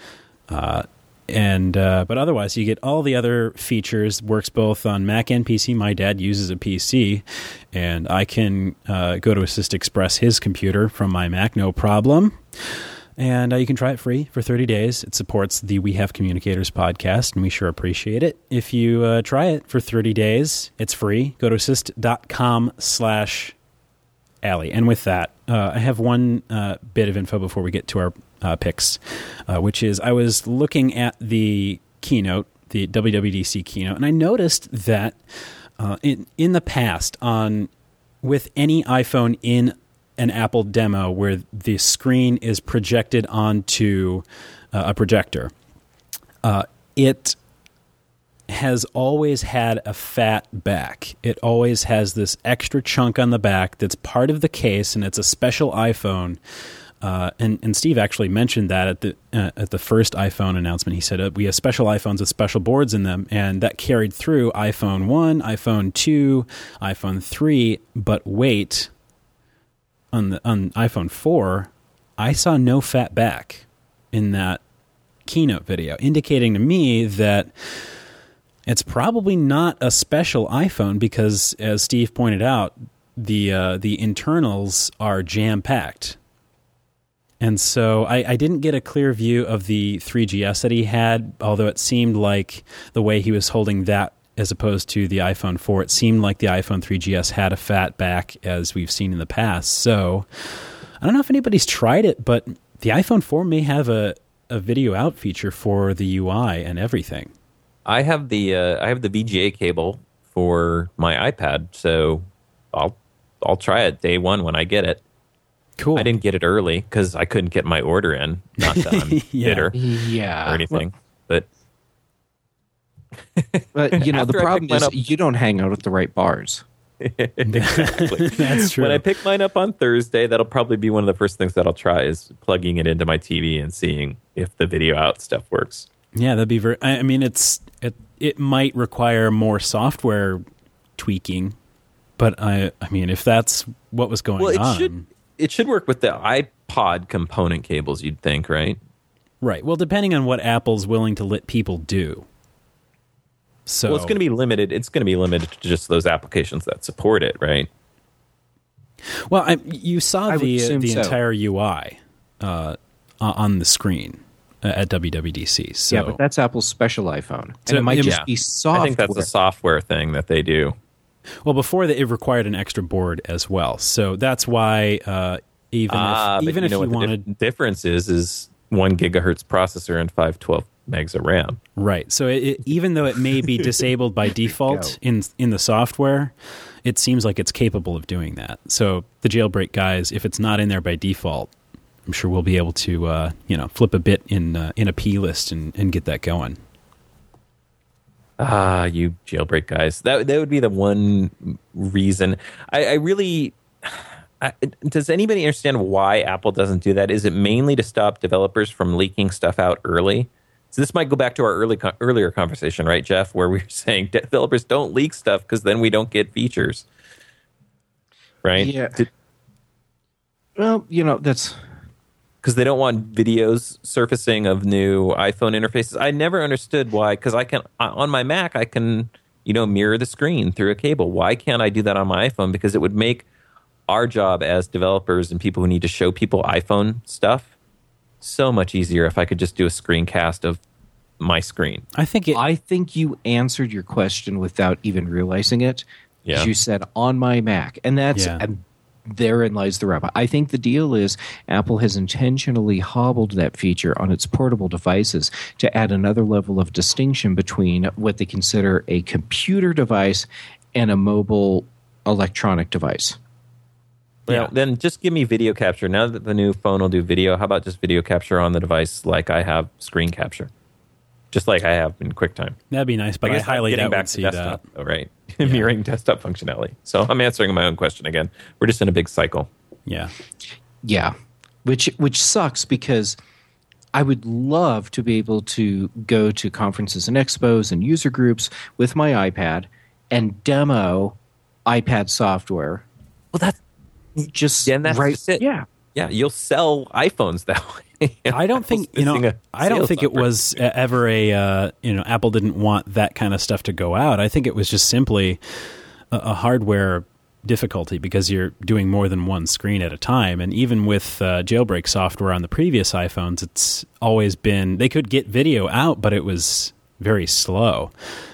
But otherwise, you get all the other features. Works both on Mac and PC. My dad uses a PC, and I can GoToAssist Express his computer from my Mac, no problem. And you can try it free for 30 days. It supports the We Have Communicators podcast, and we sure appreciate it. If you try it for 30 days, it's free. GoToAssist.com/Allie. And with that, I have one bit of info before we get to our picks, which is I was looking at the keynote, the WWDC keynote, and I noticed that in the past, with any iPhone in an Apple demo where the screen is projected onto a projector, it has always had a fat back. It always has this extra chunk on the back that's part of the case, and it's a special iPhone. And Steve actually mentioned that at the first iPhone announcement. He said, we have special iPhones with special boards in them, and that carried through iPhone 1, iPhone 2, iPhone 3, but wait, on iPhone 4, I saw no fat back in that keynote video, indicating to me that it's probably not a special iPhone because, as Steve pointed out, the internals are jam-packed. And so I didn't get a clear view of the 3GS that he had, although it seemed like the way he was holding that as opposed to the iPhone 4, it seemed like the iPhone 3GS had a fat back, as we've seen in the past. So I don't know if anybody's tried it, but the iPhone 4 may have a video out feature for the UI and everything. I have the VGA cable for my iPad, so I'll I'll try it day one when I get it. Cool. I didn't get it early because I couldn't get my order in. Not that I'm bitter or anything, but the problem is you don't hang out at the right bars. Exactly. That's true. When I pick mine up on Thursday, that'll probably be one of the first things that I'll try is plugging it into my TV and seeing if the video out stuff works. Yeah, that'd be very. I mean, it might require more software tweaking, but I mean, if that's what was going on, it should work with the iPod component cables. You'd think, right? Right. Well, depending on what Apple's willing to let people do. So, it's going to be limited. It's going to be limited to just those applications that support it, right? Well, you saw the entire UI on the screen at WWDC. So. Yeah, but that's Apple's special iPhone. And it might just be software. I think that's a software thing that they do. Well, before that, it required an extra board as well. So that's why even if you wanted... The difference is 1 gigahertz processor and 512 megs of RAM. Right. So even though it may be disabled by default in the software, it seems like it's capable of doing that. So the jailbreak guys, if it's not in there by default, I'm sure we'll be able to flip a bit in a P list and get that going. You jailbreak guys. That would be the one reason. I really... does anybody understand why Apple doesn't do that? Is it mainly to stop developers from leaking stuff out early? So this might go back to our earlier conversation, right, Jeff, where we were saying developers don't leak stuff because then we don't get features, right? Yeah. That's... Because they don't want videos surfacing of new iPhone interfaces. I never understood why, because on my Mac, I can, mirror the screen through a cable. Why can't I do that on my iPhone? Because it would make our job as developers and people who need to show people iPhone stuff so much easier if I could just do a screencast of my screen. I think you answered your question without even realizing it. Yeah. You said on my Mac, and that's and therein lies the rub. I think the deal is Apple has intentionally hobbled that feature on its portable devices to add another level of distinction between what they consider a computer device and a mobile electronic device. Well, then just give me video capture. Now that the new phone will do video, how about just video capture on the device like I have screen capture? Just like I have in QuickTime. That'd be nice, but I highly doubt we'd see desktop, that. Oh, right. Yeah. Mirroring desktop functionality. So I'm answering my own question again. We're just in a big cycle. Yeah. Yeah. Which sucks because I would love to be able to go to conferences and expos and user groups with my iPad and demo iPad software. Well, that's just it. Yeah. Yeah, you'll sell iPhones that way. I don't think it was ever Apple didn't want that kind of stuff to go out. I think it was just simply a hardware difficulty because you're doing more than one screen at a time. And even with jailbreak software on the previous iPhones, it's always been, they could get video out, but it was very slow.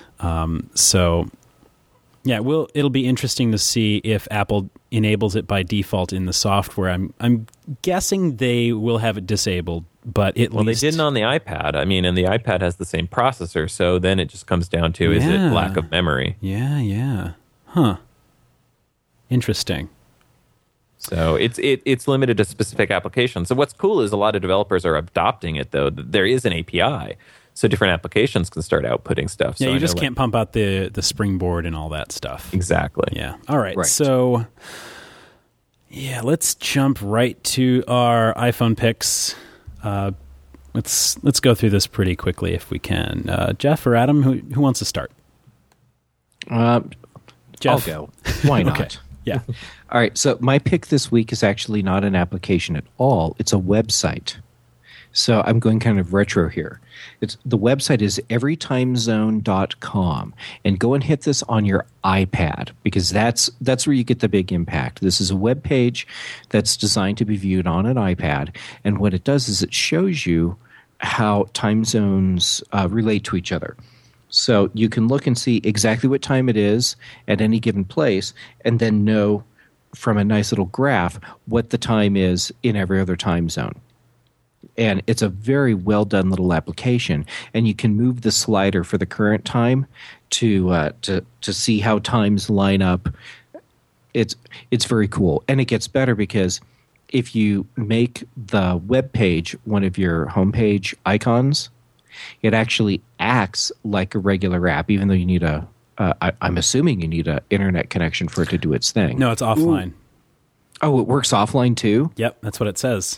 Yeah, it'll be interesting to see if Apple enables it by default in the software. I'm guessing they will have it disabled, but they didn't on the iPad. I mean, and the iPad has the same processor, so then it just comes down to is it lack of memory? Yeah. Huh. Interesting. So it's limited to specific applications. So what's cool is a lot of developers are adopting it, though. There is an API. So different applications can start outputting stuff. Yeah, so you just can't pump out the Springboard and all that stuff. Exactly. Yeah. All right. So, let's jump right to our iPhone picks. Let's go through this pretty quickly if we can. Jeff or Adam, who wants to start? Jeff? I'll go. Why not? Okay. Yeah. All right. So my pick this week is actually not an application at all. It's a website. So I'm going kind of retro here. The website is everytimezone.com, and go and hit this on your iPad because that's where you get the big impact. This is a web page that's designed to be viewed on an iPad, and what it does is it shows you how time zones relate to each other. So you can look and see exactly what time it is at any given place, and then know from a nice little graph what the time is in every other time zone. And it's a very well done little application, and you can move the slider for the current time to see how times line up it's very cool, and it gets better because if you make the web page one of your homepage icons, it actually acts like a regular app, even though you need I'm assuming you need an internet connection for it to do its thing. No, it's offline. Ooh. Oh, it works offline too? Yep, that's what it says.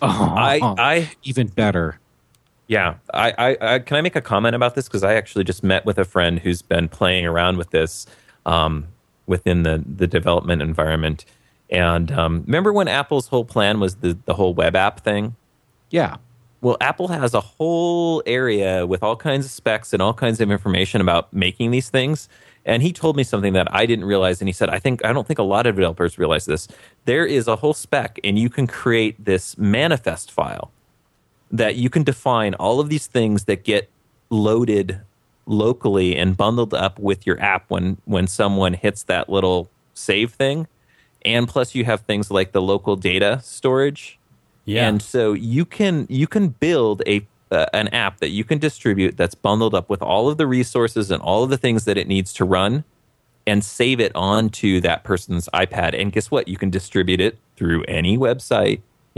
I even better. Yeah, I can I make a comment about this, because I actually just met with a friend who's been playing around with this within the development environment. And remember when Apple's whole plan was the whole web app thing? Yeah. Well, Apple has a whole area with all kinds of specs and all kinds of information about making these things. And he told me something that I didn't realize, and he said, I don't think a lot of developers realize this. There is a whole spec, and you can create this manifest file that you can define all of these things that get loaded locally and bundled up with your app when someone hits that little save thing. And plus you have things like the local data storage. Yeah. And so you can build an app that you can distribute that's bundled up with all of the resources and all of the things that it needs to run, and save it onto that person's iPad. And guess what? You can distribute it through any website,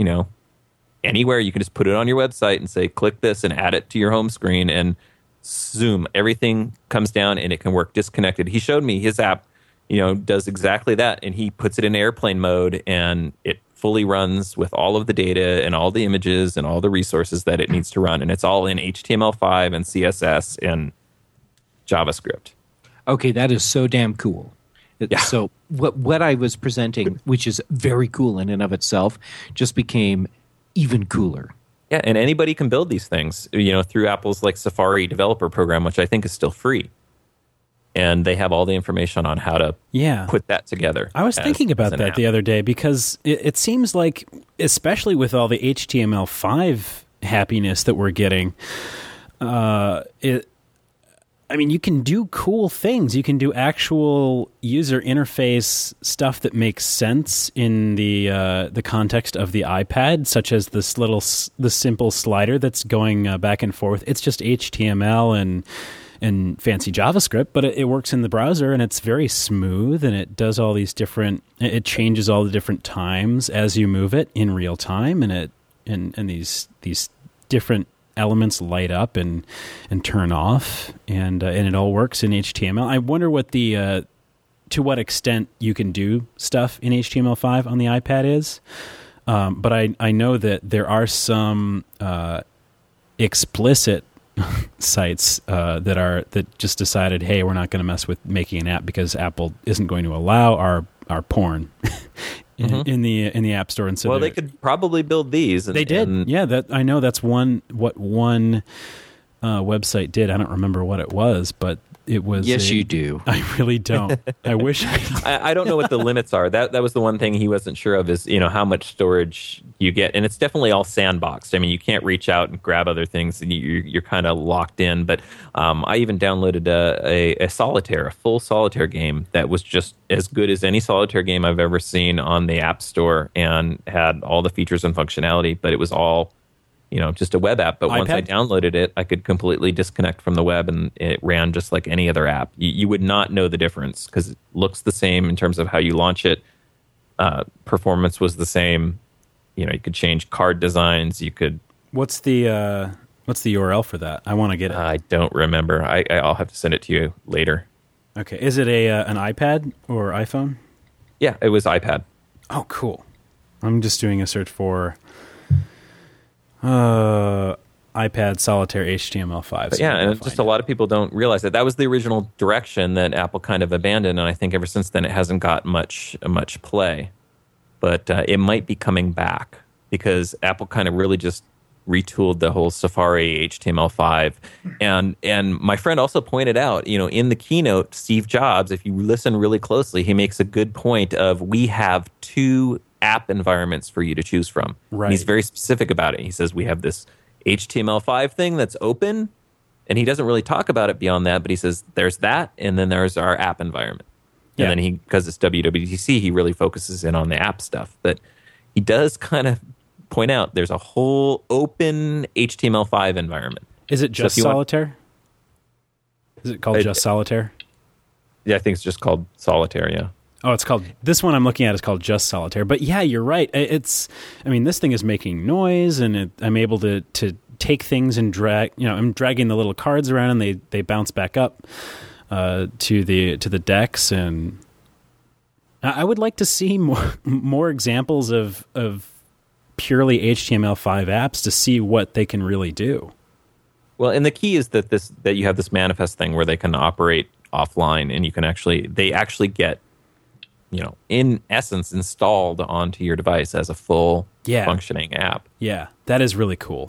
anywhere. You can just put it on your website and say, click this and add it to your home screen, and zoom, everything comes down and it can work disconnected. He showed me his app, does exactly that, and he puts it in airplane mode, and it fully runs with all of the data and all the images and all the resources that it needs to run. And it's all in HTML5 and CSS and JavaScript. Okay, that is so damn cool. Yeah. So what I was presenting, which is very cool in and of itself, just became even cooler. Yeah, and anybody can build these things, through Apple's Safari developer program, which I think is still free. And they have all the information on how to put that together. I was thinking about that app the other day, because it seems like, especially with all the HTML5 happiness that we're getting, you can do cool things. You can do actual user interface stuff that makes sense in the context of the iPad, such as the simple slider that's going back and forth. It's just HTML and fancy JavaScript, but it works in the browser, and it's very smooth, and it does all these it changes all the different times as you move it in real time, and these different elements light up and turn off, and it all works in HTML. I wonder what to what extent you can do stuff in HTML5 on the iPad is, but I know that there are some explicit sites that just decided, hey, we're not going to mess with making an app because Apple isn't going to allow our porn in the App Store. And so they could probably build these. They did. That I know that's one website did. I don't remember what it was, but it was. Yes, you do. I really don't. I wish I don't know what the limits are. That was the one thing he wasn't sure of, is how much storage you get, and it's definitely all sandboxed. I mean, you can't reach out and grab other things, and you're kind of locked in. But I even downloaded a solitaire, a full solitaire game that was just as good as any solitaire game I've ever seen on the App Store, and had all the features and functionality. But it was all just a web app. But once I downloaded it, I could completely disconnect from the web, and it ran just like any other app. You would not know the difference, because it looks the same in terms of how you launch it. Performance was the same. You could change card designs. You could. What's the URL for that? I want to get it. I don't remember. I'll have to send it to you later. Okay. Is it an iPad or iPhone? Yeah, it was iPad. Oh, cool. I'm just doing a search for iPad Solitaire HTML5. But yeah, and just a lot of people don't realize that was the original direction that Apple kind of abandoned, and I think ever since then it hasn't got much play. But it might be coming back, because Apple kind of really just retooled the whole Safari HTML5. And my friend also pointed out, in the keynote, Steve Jobs, if you listen really closely, he makes a good point of, we have 2 app environments for you to choose from. Right. And he's very specific about it. He says, we have this HTML5 thing that's open, and he doesn't really talk about it beyond that, but he says there's that, and then there's our app environment. Yeah. And then because it's WWDC, he really focuses in on the app stuff. But he does kind of point out there's a whole open HTML5 environment. Is it just Solitaire? Is it called just Solitaire? Yeah, I think it's just called Solitaire, yeah. Oh, it's called, this one I'm looking at is called Just Solitaire. But yeah, you're right. This thing is making noise, and I'm able to take things and drag, I'm dragging the little cards around, and they bounce back up to the decks. And I would like to see more examples of purely HTML5 apps to see what they can really do. Well, and the key is that you have this manifest thing where they can operate offline, and they actually get, in essence, installed onto your device as a full functioning app. Yeah, that is really cool.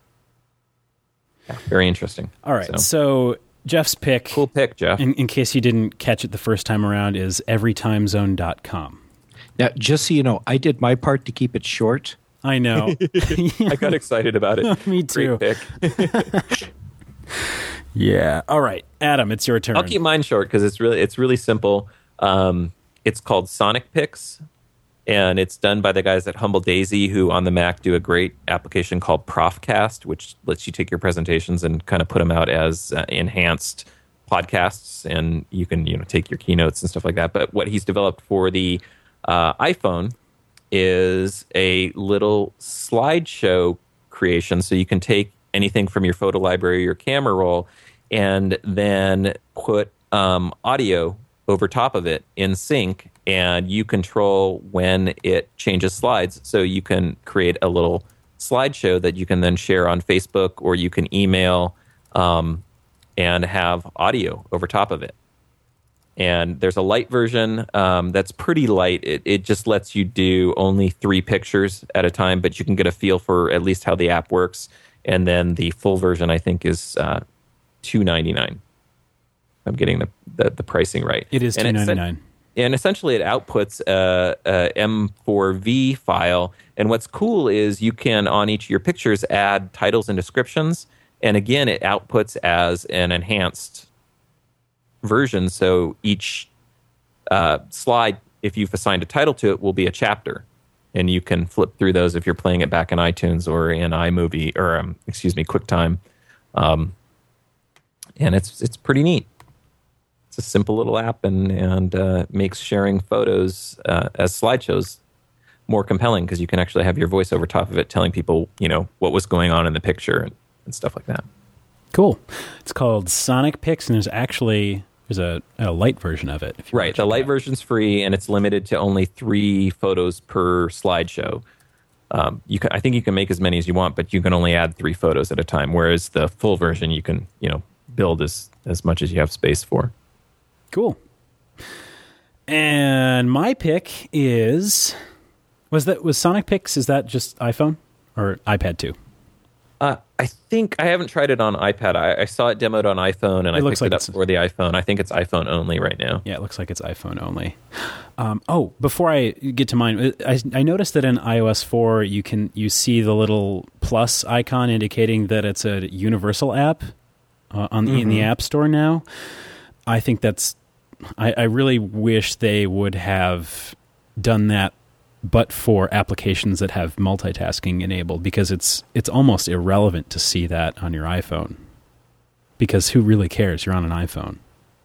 Yeah, very interesting. All right, so Jeff's pick. Cool pick, Jeff. In case you didn't catch it the first time around, is everytimezone.com. Now, just so you know, I did my part to keep it short. I know. I got excited about it. Me too. Great pick. Yeah. All right, Adam, it's your turn. I'll keep mine short because it's really simple. It's called Sonic Pix, and it's done by the guys at Humble Daisy, who on the Mac do a great application called Profcast, which lets you take your presentations and kind of put them out as enhanced podcasts, and you can take your keynotes and stuff like that. But what he's developed for the iPhone is a little slideshow creation, so you can take anything from your photo library or your camera roll and then put audio over top of it in sync, and you control when it changes slides. So you can create a little slideshow that you can then share on Facebook, or you can email and have audio over top of it. And there's a light version that's pretty light. It just lets you do only 3 pictures at a time, but you can get a feel for at least how the app works. And then the full version, I think, is $2.99. I'm getting the pricing right. It is $2.99. And essentially it outputs a M4V file. And what's cool is you can, on each of your pictures, add titles and descriptions. And again, it outputs as an enhanced version. So each slide, if you've assigned a title to it, will be a chapter. And you can flip through those if you're playing it back in iTunes or in iMovie, or QuickTime. And it's pretty neat. It's a simple little app, and makes sharing photos as slideshows more compelling, because you can actually have your voice over top of it telling people, what was going on in the picture and stuff like that. Cool. It's called Sonic Pix, and there's a light version of it. Right. The light version's free, and it's limited to only 3 photos per slideshow. I think you can make as many as you want, but you can only add 3 photos at a time, whereas the full version you can, build as much as you have space for. Cool. And my pick was Sonic Pix, is that just iPhone or iPad too? I think I haven't tried it on iPad. I saw it demoed on iPhone, and I picked it up for the iPhone. I think it's iPhone only right now. Yeah, it looks like it's iPhone only. Before I get to mine, I noticed that in iOS 4 you see the little plus icon indicating that it's a universal app in the App Store now. I think I really wish they would have done that, but for applications that have multitasking enabled, because it's almost irrelevant to see that on your iPhone, because who really cares? You're on an iPhone.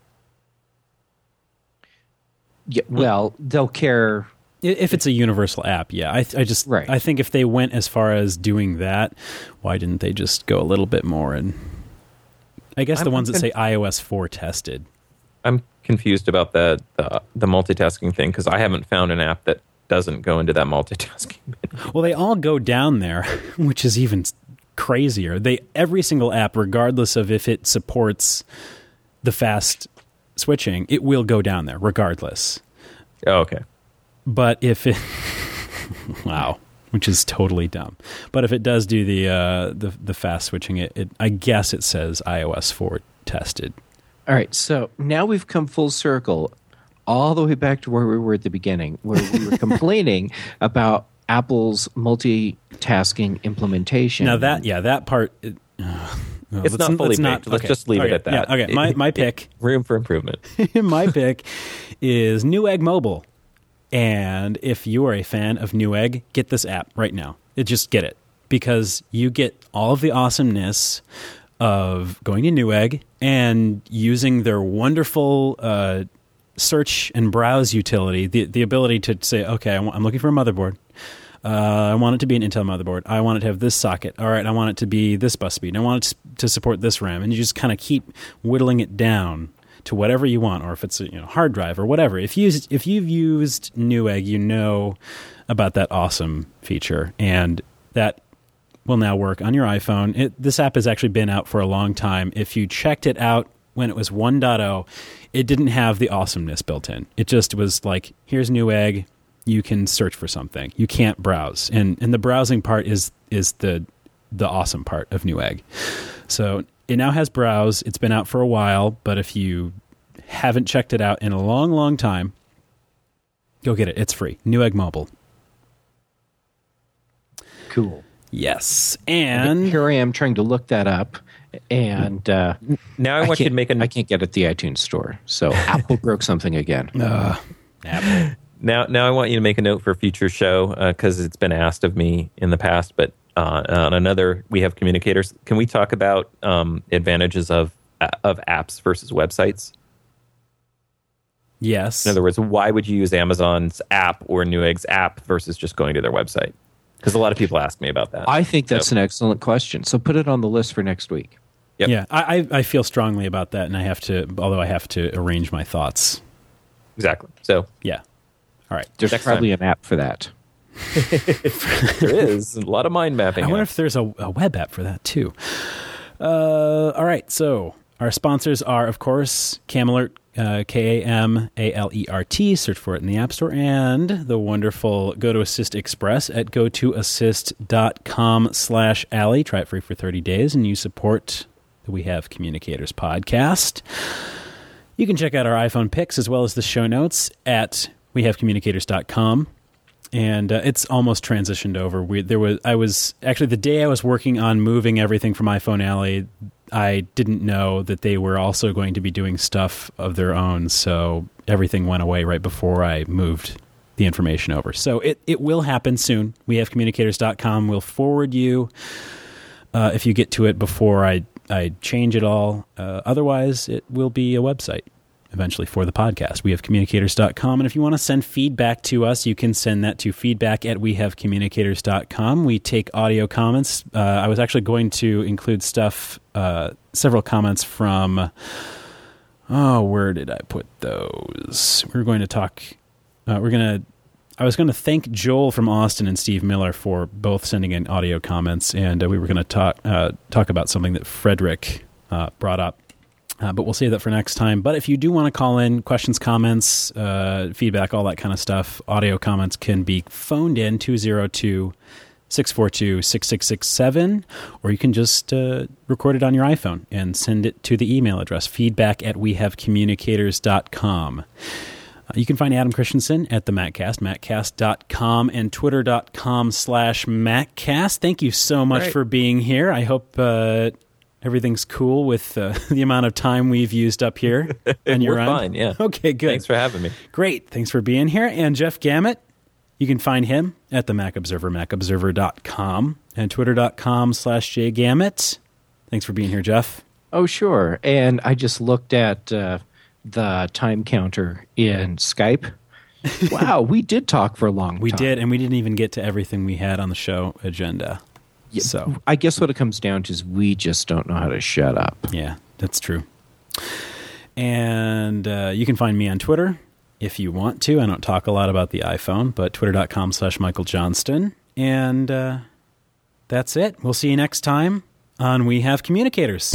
Yeah, well, they'll care if it's a universal app. Yeah, I think if they went as far as doing that, why didn't they just go a little bit more? And I guess the ones that say iOS 4 tested. I'm confused about the multitasking thing, because I haven't found an app that doesn't go into that multitasking menu. Well, they all go down there, which is even crazier. Every single app, regardless of if it supports the fast switching, it will go down there regardless. Oh, okay. But if it wow, which is totally dumb. But if it does do the fast switching, I guess it says iOS 4 tested. All right, so now we've come full circle, all the way back to where we were at the beginning, where we were complaining about Apple's multitasking implementation. Now that part, it's not fully baked. Let's just leave it at that. Yeah, okay, my pick. Room for improvement. My pick is Newegg Mobile. And if you are a fan of Newegg, get this app right now. Just get it, because you get all of the awesomeness of going to Newegg and using their wonderful search and browse utility, the ability to say, okay, I'm looking for a motherboard. I want it to be an Intel motherboard. I want it to have this socket. All right, I want it to be this bus speed. I want it to support this RAM. And you just kind of keep whittling it down to whatever you want, or if it's a hard drive or whatever. If you've used Newegg, you know about that awesome feature, and that will now work on your iPhone. This app has actually been out for a long time. If you checked it out when it was 1.0, it didn't have the awesomeness built in. It just was like, here's Newegg. You can search for something. You can't browse, and the browsing part is the awesome part of Newegg. So it now has browse. It's been out for a while, but if you haven't checked it out in a long, long time, go get it. It's free. Newegg Mobile. Cool. Yes, and here I am trying to look that up, and now I want you to make I can't get it at the iTunes store. So Apple broke something again. Apple. Now I want you to make a note for a future show, because it's been asked of me in the past, but on another We Have Communicators, can we talk about advantages of apps versus websites? Yes. In other words, why would you use Amazon's app or Newegg's app versus just going to their website? Because a lot of people ask me about that. I think that's an excellent question. So put it on the list for next week. Yep. Yeah, I feel strongly about that, and I have to arrange my thoughts. Exactly. So yeah. All right. There's probably an app for that. There is a lot of mind mapping. I wonder if there's a web app for that too. All right. So our sponsors are, of course, Camalert, Kamalert. Search for it in the App Store, and the wonderful GoToAssist Express at gotoassist.com/Alley. Try it free for 30 days, and you support the We Have Communicators podcast. You can check out our iPhone pics as well as the show notes at wehavecommunicators.com. And it's almost transitioned over. I was actually, the day I was working on moving everything from iPhone Alley, I didn't know that they were also going to be doing stuff of their own. So everything went away right before I moved the information over. So it will happen soon. Wehavecommunicators.com will forward you if you get to it before I change it all. Otherwise, it will be a website eventually for the podcast, wehavecommunicators.com. And if you want to send feedback to us, you can send that to feedback@wehavecommunicators.com. We take audio comments. I was actually going to include several comments from, where did I put those? We were going to talk, I was going to thank Joel from Austin and Steve Miller for both sending in audio comments, and we were going to talk about something that Frederick brought up. But we'll save that for next time. But if you do want to call in questions, comments, feedback, all that kind of stuff, audio comments can be phoned in 202-642-6667, or you can just record it on your iPhone and send it to the email address, feedback@wehavecommunicators.com. You can find Adam Christensen at the MacCast, maccast.com, and twitter.com/MacCast. Thank you so much for being here. I hope everything's cool with the amount of time we've used up here. And We're fine, yeah. Okay, good. Thanks for having me. Great. Thanks for being here. And Jeff Gamet, you can find him at the Mac Observer, macobserver.com, and twitter.com/jgamet. Thanks for being here, Jeff. Oh, sure. And I just looked at the time counter in Skype. Wow, we did talk for a long time. We did, and we didn't even get to everything we had on the show agenda. Yeah, so I guess what it comes down to is we just don't know how to shut up. Yeah, that's true. And you can find me on Twitter if you want to. I don't talk a lot about the iPhone, but twitter.com/Michael Johnston. And that's it. We'll see you next time on We Have Communicators.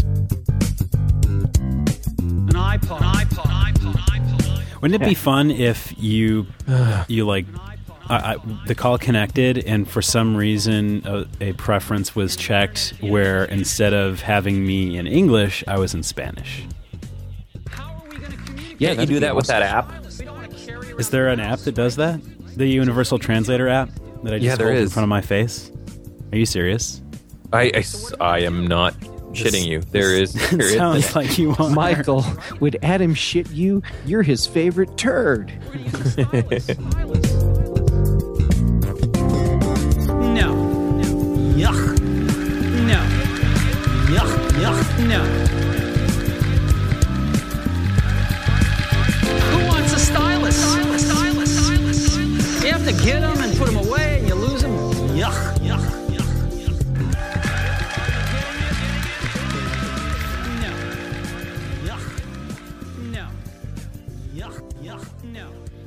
An iPod. Wouldn't it be fun if you like... the call connected, and for some reason a preference was checked where instead of having me in English, I was in Spanish. Yeah, you do that with that app. Is there an app that does that? The Universal Translator app that I just hold in front of my face? Are you serious? I am not shitting you. There sounds like you are. Michael, would Adam shit you? You're his favorite turd. No. Yuck. No. Yuck. Yuck. No. Who wants to get them and put them away and you lose them. Yuck, yuck, yuck, yuck. No. Yuck. No. Yuck, yuck, no.